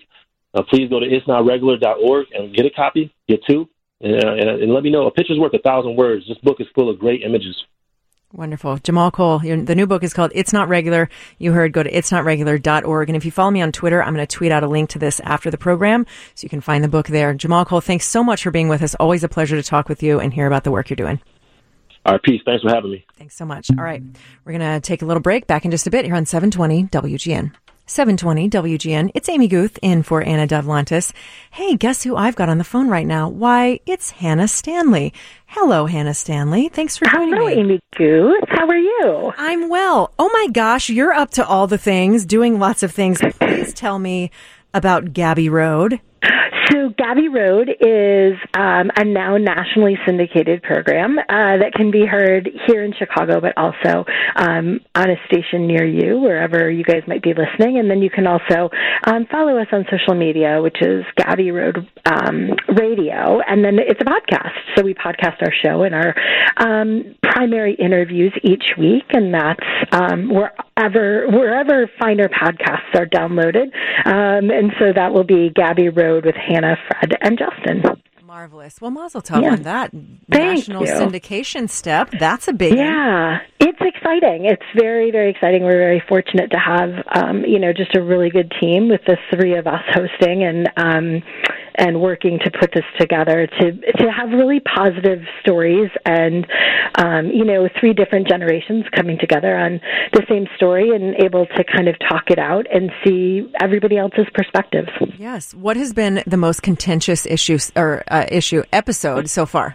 uh, please go to it's not regular dot org and get a copy, get two, and, uh, and, and let me know. A picture's worth a thousand words. This book is full of great images. Wonderful. Jamal Cole, your, the new book is called It's Not Regular. You heard, go to it's not regular dot org. And if you follow me on Twitter, I'm going to tweet out a link to this after the program so you can find the book there. Jamal Cole, thanks so much for being with us. Always a pleasure to talk with you and hear about the work you're doing. All right, peace. Thanks for having me. Thanks so much. All right. We're going to take a little break. Back in just a bit here on seven twenty W G N. seven twenty W G N. It's Amy Guth in for Anna Dovlantis. Hey, guess who I've got on the phone right now? Why, it's Hannah Stanley. Hello, Hannah Stanley. Thanks for joining Hello, me. Amy Guth. How are you? I'm well. Oh my gosh, you're up to all the things, doing lots of things. Please tell me about Gabby Road. So Gabby Road is um, a now nationally syndicated program uh, that can be heard here in Chicago, but also um, on a station near you, wherever you guys might be listening. And then you can also um, follow us on social media, which is Gabby Road um, Radio. And then it's a podcast. So we podcast our show and our um, primary interviews each week, and that's um, wherever, wherever finer podcasts are downloaded. Um, and so that will be Gabby Road with Hannah, Fred, and Justin. Marvelous. Well, mazel tov Yeah. on that Thank national you. syndication step. That's a big Yeah, it's exciting. It's very, very exciting. We're very fortunate to have, um, you know, just a really good team with the three of us hosting and um, and working to put this together to to have really positive stories and, um, you know, three different generations coming together on the same story and able to kind of talk it out and see everybody else's perspectives. Yes. What has been the most contentious issue or uh, issue episode so far?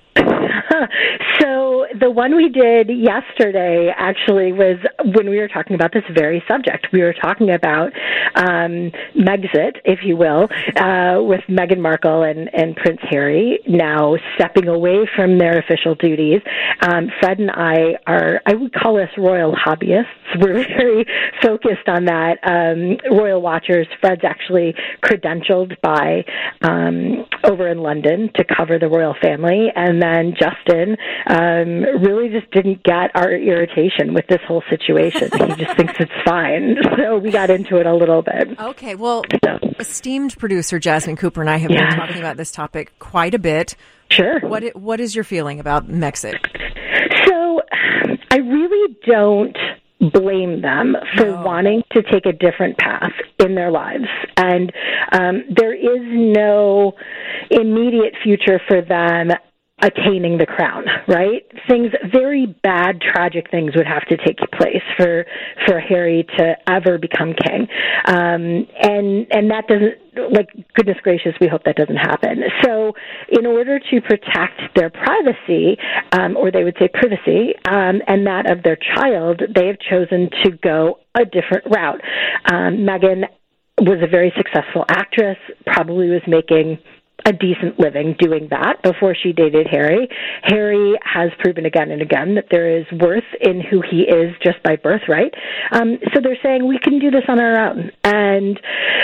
So the one we did yesterday actually was when we were talking about this very subject. We were talking about um, Megxit, if you will, uh, with Meghan Markle and, and Prince Harry now stepping away from their official duties. Um, Fred and I are, I would call us royal hobbyists. We're very focused on that. Um, royal watchers. Fred's actually credentialed by um, over in London to cover the royal family, and then Justin um, really just didn't get our irritation with this whole situation. He just thinks it's fine. So we got into it a little bit. Okay. Well, So, esteemed producer Jasmine Cooper and I have Yeah. been talking about this topic quite a bit. sure. What i- What is your feeling about Megxit? So I really don't blame them for No. wanting to take a different path in their lives. And um, there is no immediate future for them attaining the crown, right? Things, very bad, tragic things would have to take place for for Harry to ever become king, um, and and that doesn't. Like, goodness gracious, we hope that doesn't happen. So, in order to protect their privacy, um, or they would say privacy, um, and that of their child, they have chosen to go a different route. Um, Meghan was a very successful actress, probably was making a decent living doing that before she dated Harry. Harry has proven again and again that there is worth in who he is just by birthright. Um, so they're saying we can do this on our own. And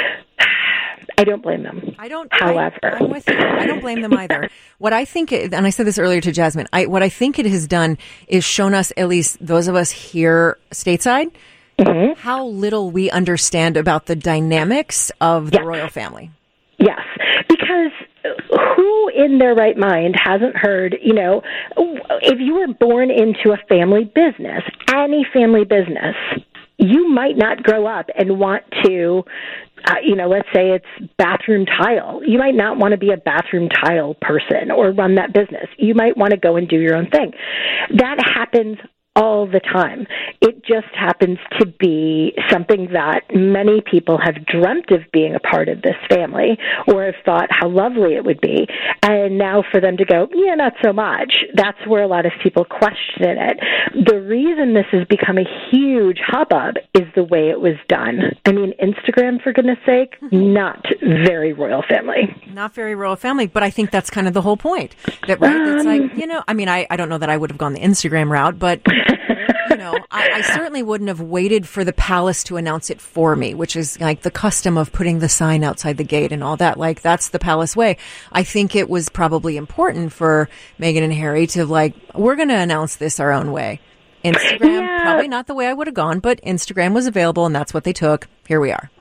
I don't blame them. I don't. However, I, I'm with you. I don't blame them either. What I think, it, and I said this earlier to Jasmine, I, what I think it has done is shown us, at least those of us here stateside, mm-hmm. how little we understand about the dynamics of the Yeah. royal family. Yes, because who in their right mind hasn't heard, you know, if you were born into a family business, any family business, you might not grow up and want to, uh, you know, let's say it's bathroom tile. You might not want to be a bathroom tile person or run that business. You might want to go and do your own thing. That happens all the time. It just happens to be something that many people have dreamt of being a part of this family or have thought how lovely it would be. And now for them to go, yeah, not so much, that's where a lot of people question it. The reason this has become a huge hubbub is the way it was done. I mean, Instagram, for goodness sake, not very royal family. Not very royal family, but I think that's kind of the whole point. That, right? Um, It's like, you know, I mean, I, I don't know that I would have gone the Instagram route, but, you know, I, I certainly wouldn't have waited for the palace to announce it for me, which is like the custom of putting the sign outside the gate and all that. Like, that's the palace way. I think it was probably important for Meghan and Harry to, like, we're going to announce this our own way. Instagram, Yeah. probably not the way I would have gone, but Instagram was available and that's what they took. Here we are.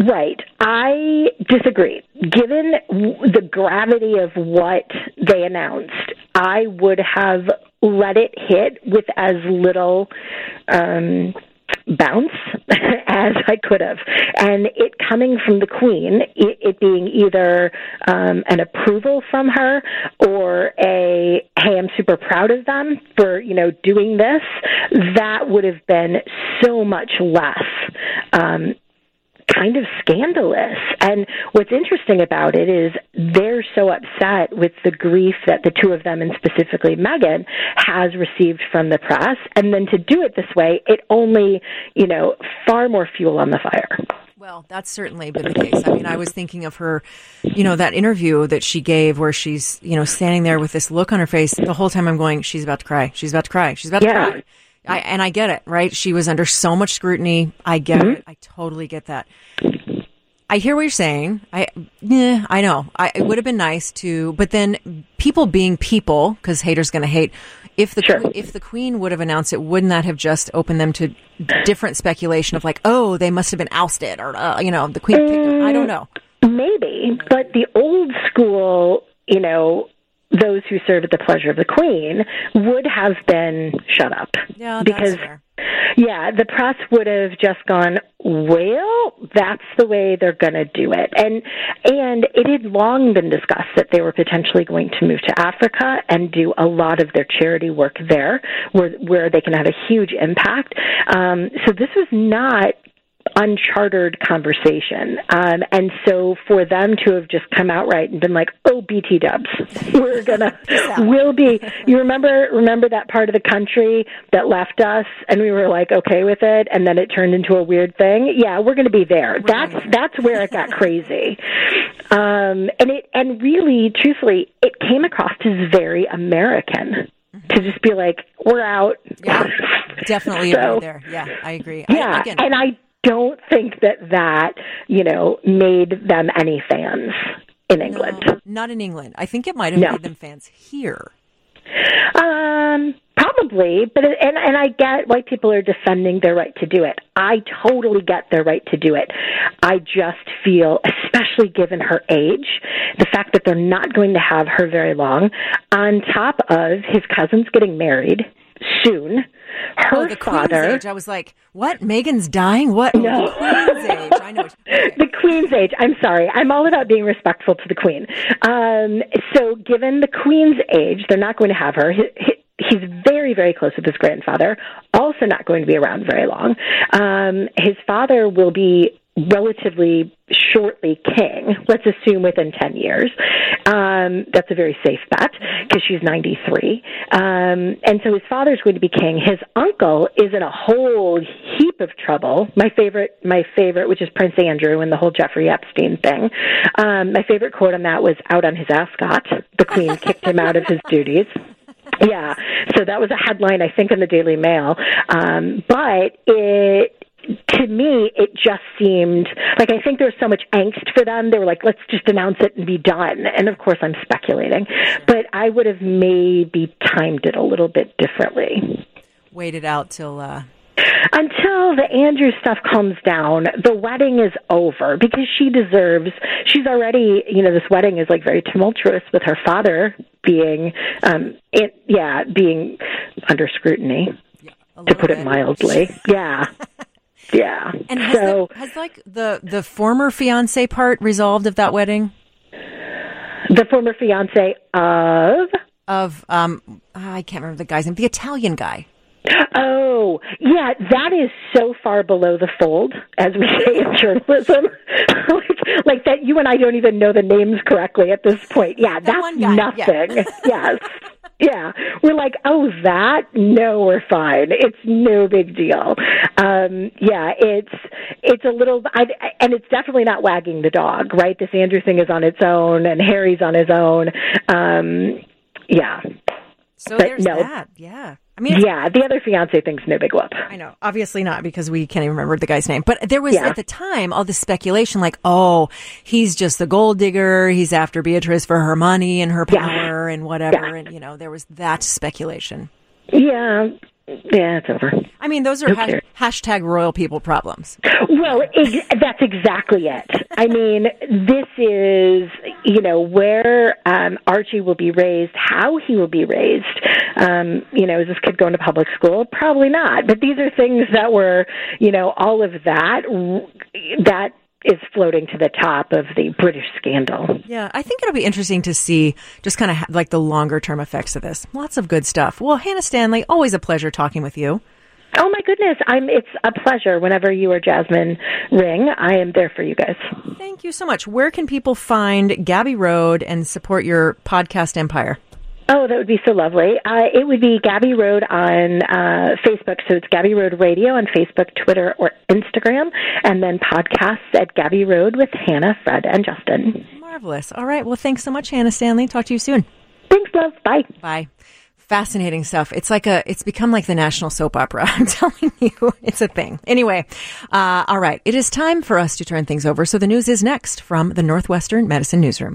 Right. I disagree. Given the gravity of what they announced, I would have let it hit with as little um, bounce as I could have. And it coming from the Queen, it, it being either um, an approval from her or a, hey, I'm super proud of them for, you know, doing this, that would have been so much less um kind of scandalous. And what's interesting about it is they're so upset with the grief that the two of them, and specifically Meghan, has received from the press. And then to do it this way, it only, you know, far more fuel on the fire. Well, that's certainly been the case. I mean, I was thinking of her, you know, that interview that she gave where she's, you know, standing there with this look on her face. The whole time I'm going, she's about to cry. She's about to cry. She's about to Yeah. cry. I, and I get it, right? She was under so much scrutiny. I get mm-hmm. it. I totally get that. I hear what you're saying. I, yeah, I know. I, it would have been nice to, but then people being people, because haters going to hate. If the sure. if the Queen would have announced it, wouldn't that have just opened them to different speculation of like, oh, they must have been ousted, or uh, you know, the Queen picked them. I don't know. Maybe, but the old school, you know, those who served at the pleasure of the Queen would have been shut up. Yeah, that's because, fair. Yeah, the press would have just gone, well, that's the way they're going to do it. And and it had long been discussed that they were potentially going to move to Africa and do a lot of their charity work there, where, where they can have a huge impact. Um, so this was not unchartered conversation. Um, and so for them to have just come out right and been like, oh, B T dubs, we're going to, we'll be, you remember, remember that part of the country that left us and we were like, okay with it. And then it turned into a weird thing. Yeah, we're going to be there. We're that's, that's where it got crazy. Um, and it, and really, truthfully, it came across as very American. To just be like, we're out. Yeah, definitely so, agree there. Yeah, I agree. Yeah, I, again, and I don't think that that, you know, made them any fans in England. No, not in England. I think it might have no. made them fans here. Um, probably, but it, and and I get why people are defending their right to do it. I totally get their right to do it. I just feel, especially given her age, the fact that they're not going to have her very long, on top of his cousins getting married soon. Her oh, the father. Queen's age. I was like, what? Meghan's dying? What? Oh, no. The Queen's age. I know. Okay. The Queen's age. I'm sorry. I'm all about being respectful to the Queen. Um, so given the Queen's age, they're not going to have her. He, he, he's very, very close with his grandfather, also not going to be around very long. Um, his father will be relatively shortly king, let's assume within ten years. Um, that's a very safe bet because she's ninety-three. Um, and so his father's going to be king. His uncle is in a whole heap of trouble. My favorite, my favorite, which is Prince Andrew and the whole Jeffrey Epstein thing. Um, my favorite quote on that was out on his ascot. The Queen kicked him out of his duties. Yeah. So that was a headline, I think, in the Daily Mail. Um, but it, to me, it just seemed like, I think there was so much angst for them. They were like, let's just announce it and be done. And of course, I'm speculating, but I would have maybe timed it a little bit differently. Wait it out till, uh, until the Andrew stuff calms down. The wedding is over because she deserves, she's already, you know, this wedding is like very tumultuous with her father being, um, it, yeah, being under scrutiny, yeah, to put bit. it mildly. Yeah. Yeah. And has, so, the, has like the, the former fiance part resolved of that wedding? The former fiance of? Of, um, I can't remember the guy's name, the Italian guy. Oh, yeah, that is so far below the fold, as we say in journalism. like, like that you and I don't even know the names correctly at this point. Yeah, that that's nothing. Yeah. Yes. Yeah, we're like, oh, that? No, we're fine. It's no big deal. Um, yeah, it's it's a little, I, and it's definitely not wagging the dog, right? This Andrew thing is on its own, and Harry's on his own. Um, yeah. So but there's no. that, yeah. I mean, yeah, the other fiance thing's no big whoop. I know. Obviously not, because we can't even remember the guy's name. But there was, yeah. at the time, all this speculation like, oh, he's just the gold digger. He's after Beatrice for her money and her power yeah. and whatever. Yeah. And, you know, there was that speculation. Yeah. Yeah, it's over. I mean, those are ha- hashtag royal people problems. Well, ex- that's exactly it. I mean, this is, you know, where um, Archie will be raised, how he will be raised. Um, you know, is this kid going to public school? Probably not. But these are things that were, you know, all of that, that is floating to the top of the British scandal. Yeah, I think it'll be interesting to see just kind of ha- like the longer term effects of this. Lots of good stuff. Well, Hannah Stanley, always a pleasure talking with you. Oh, my goodness. I'm. It's a pleasure. Whenever you or Jasmine ring, I am there for you guys. Thank you so much. Where can people find Gabby Road and support your podcast empire? Oh, that would be so lovely. Uh, it would be Gabby Road on uh, Facebook. So it's Gabby Road Radio on Facebook, Twitter, or Instagram. And then podcasts at Gabby Road with Hannah, Fred, and Justin. Marvelous. All right. Well, thanks so much, Hannah Stanley. Talk to you soon. Thanks, love. Bye. Bye. Fascinating stuff. It's like a, it's become like the national soap opera. I'm telling you, it's a thing. Anyway, uh, all right. It is time for us to turn things over. So the news is next from the Northwestern Medicine Newsroom.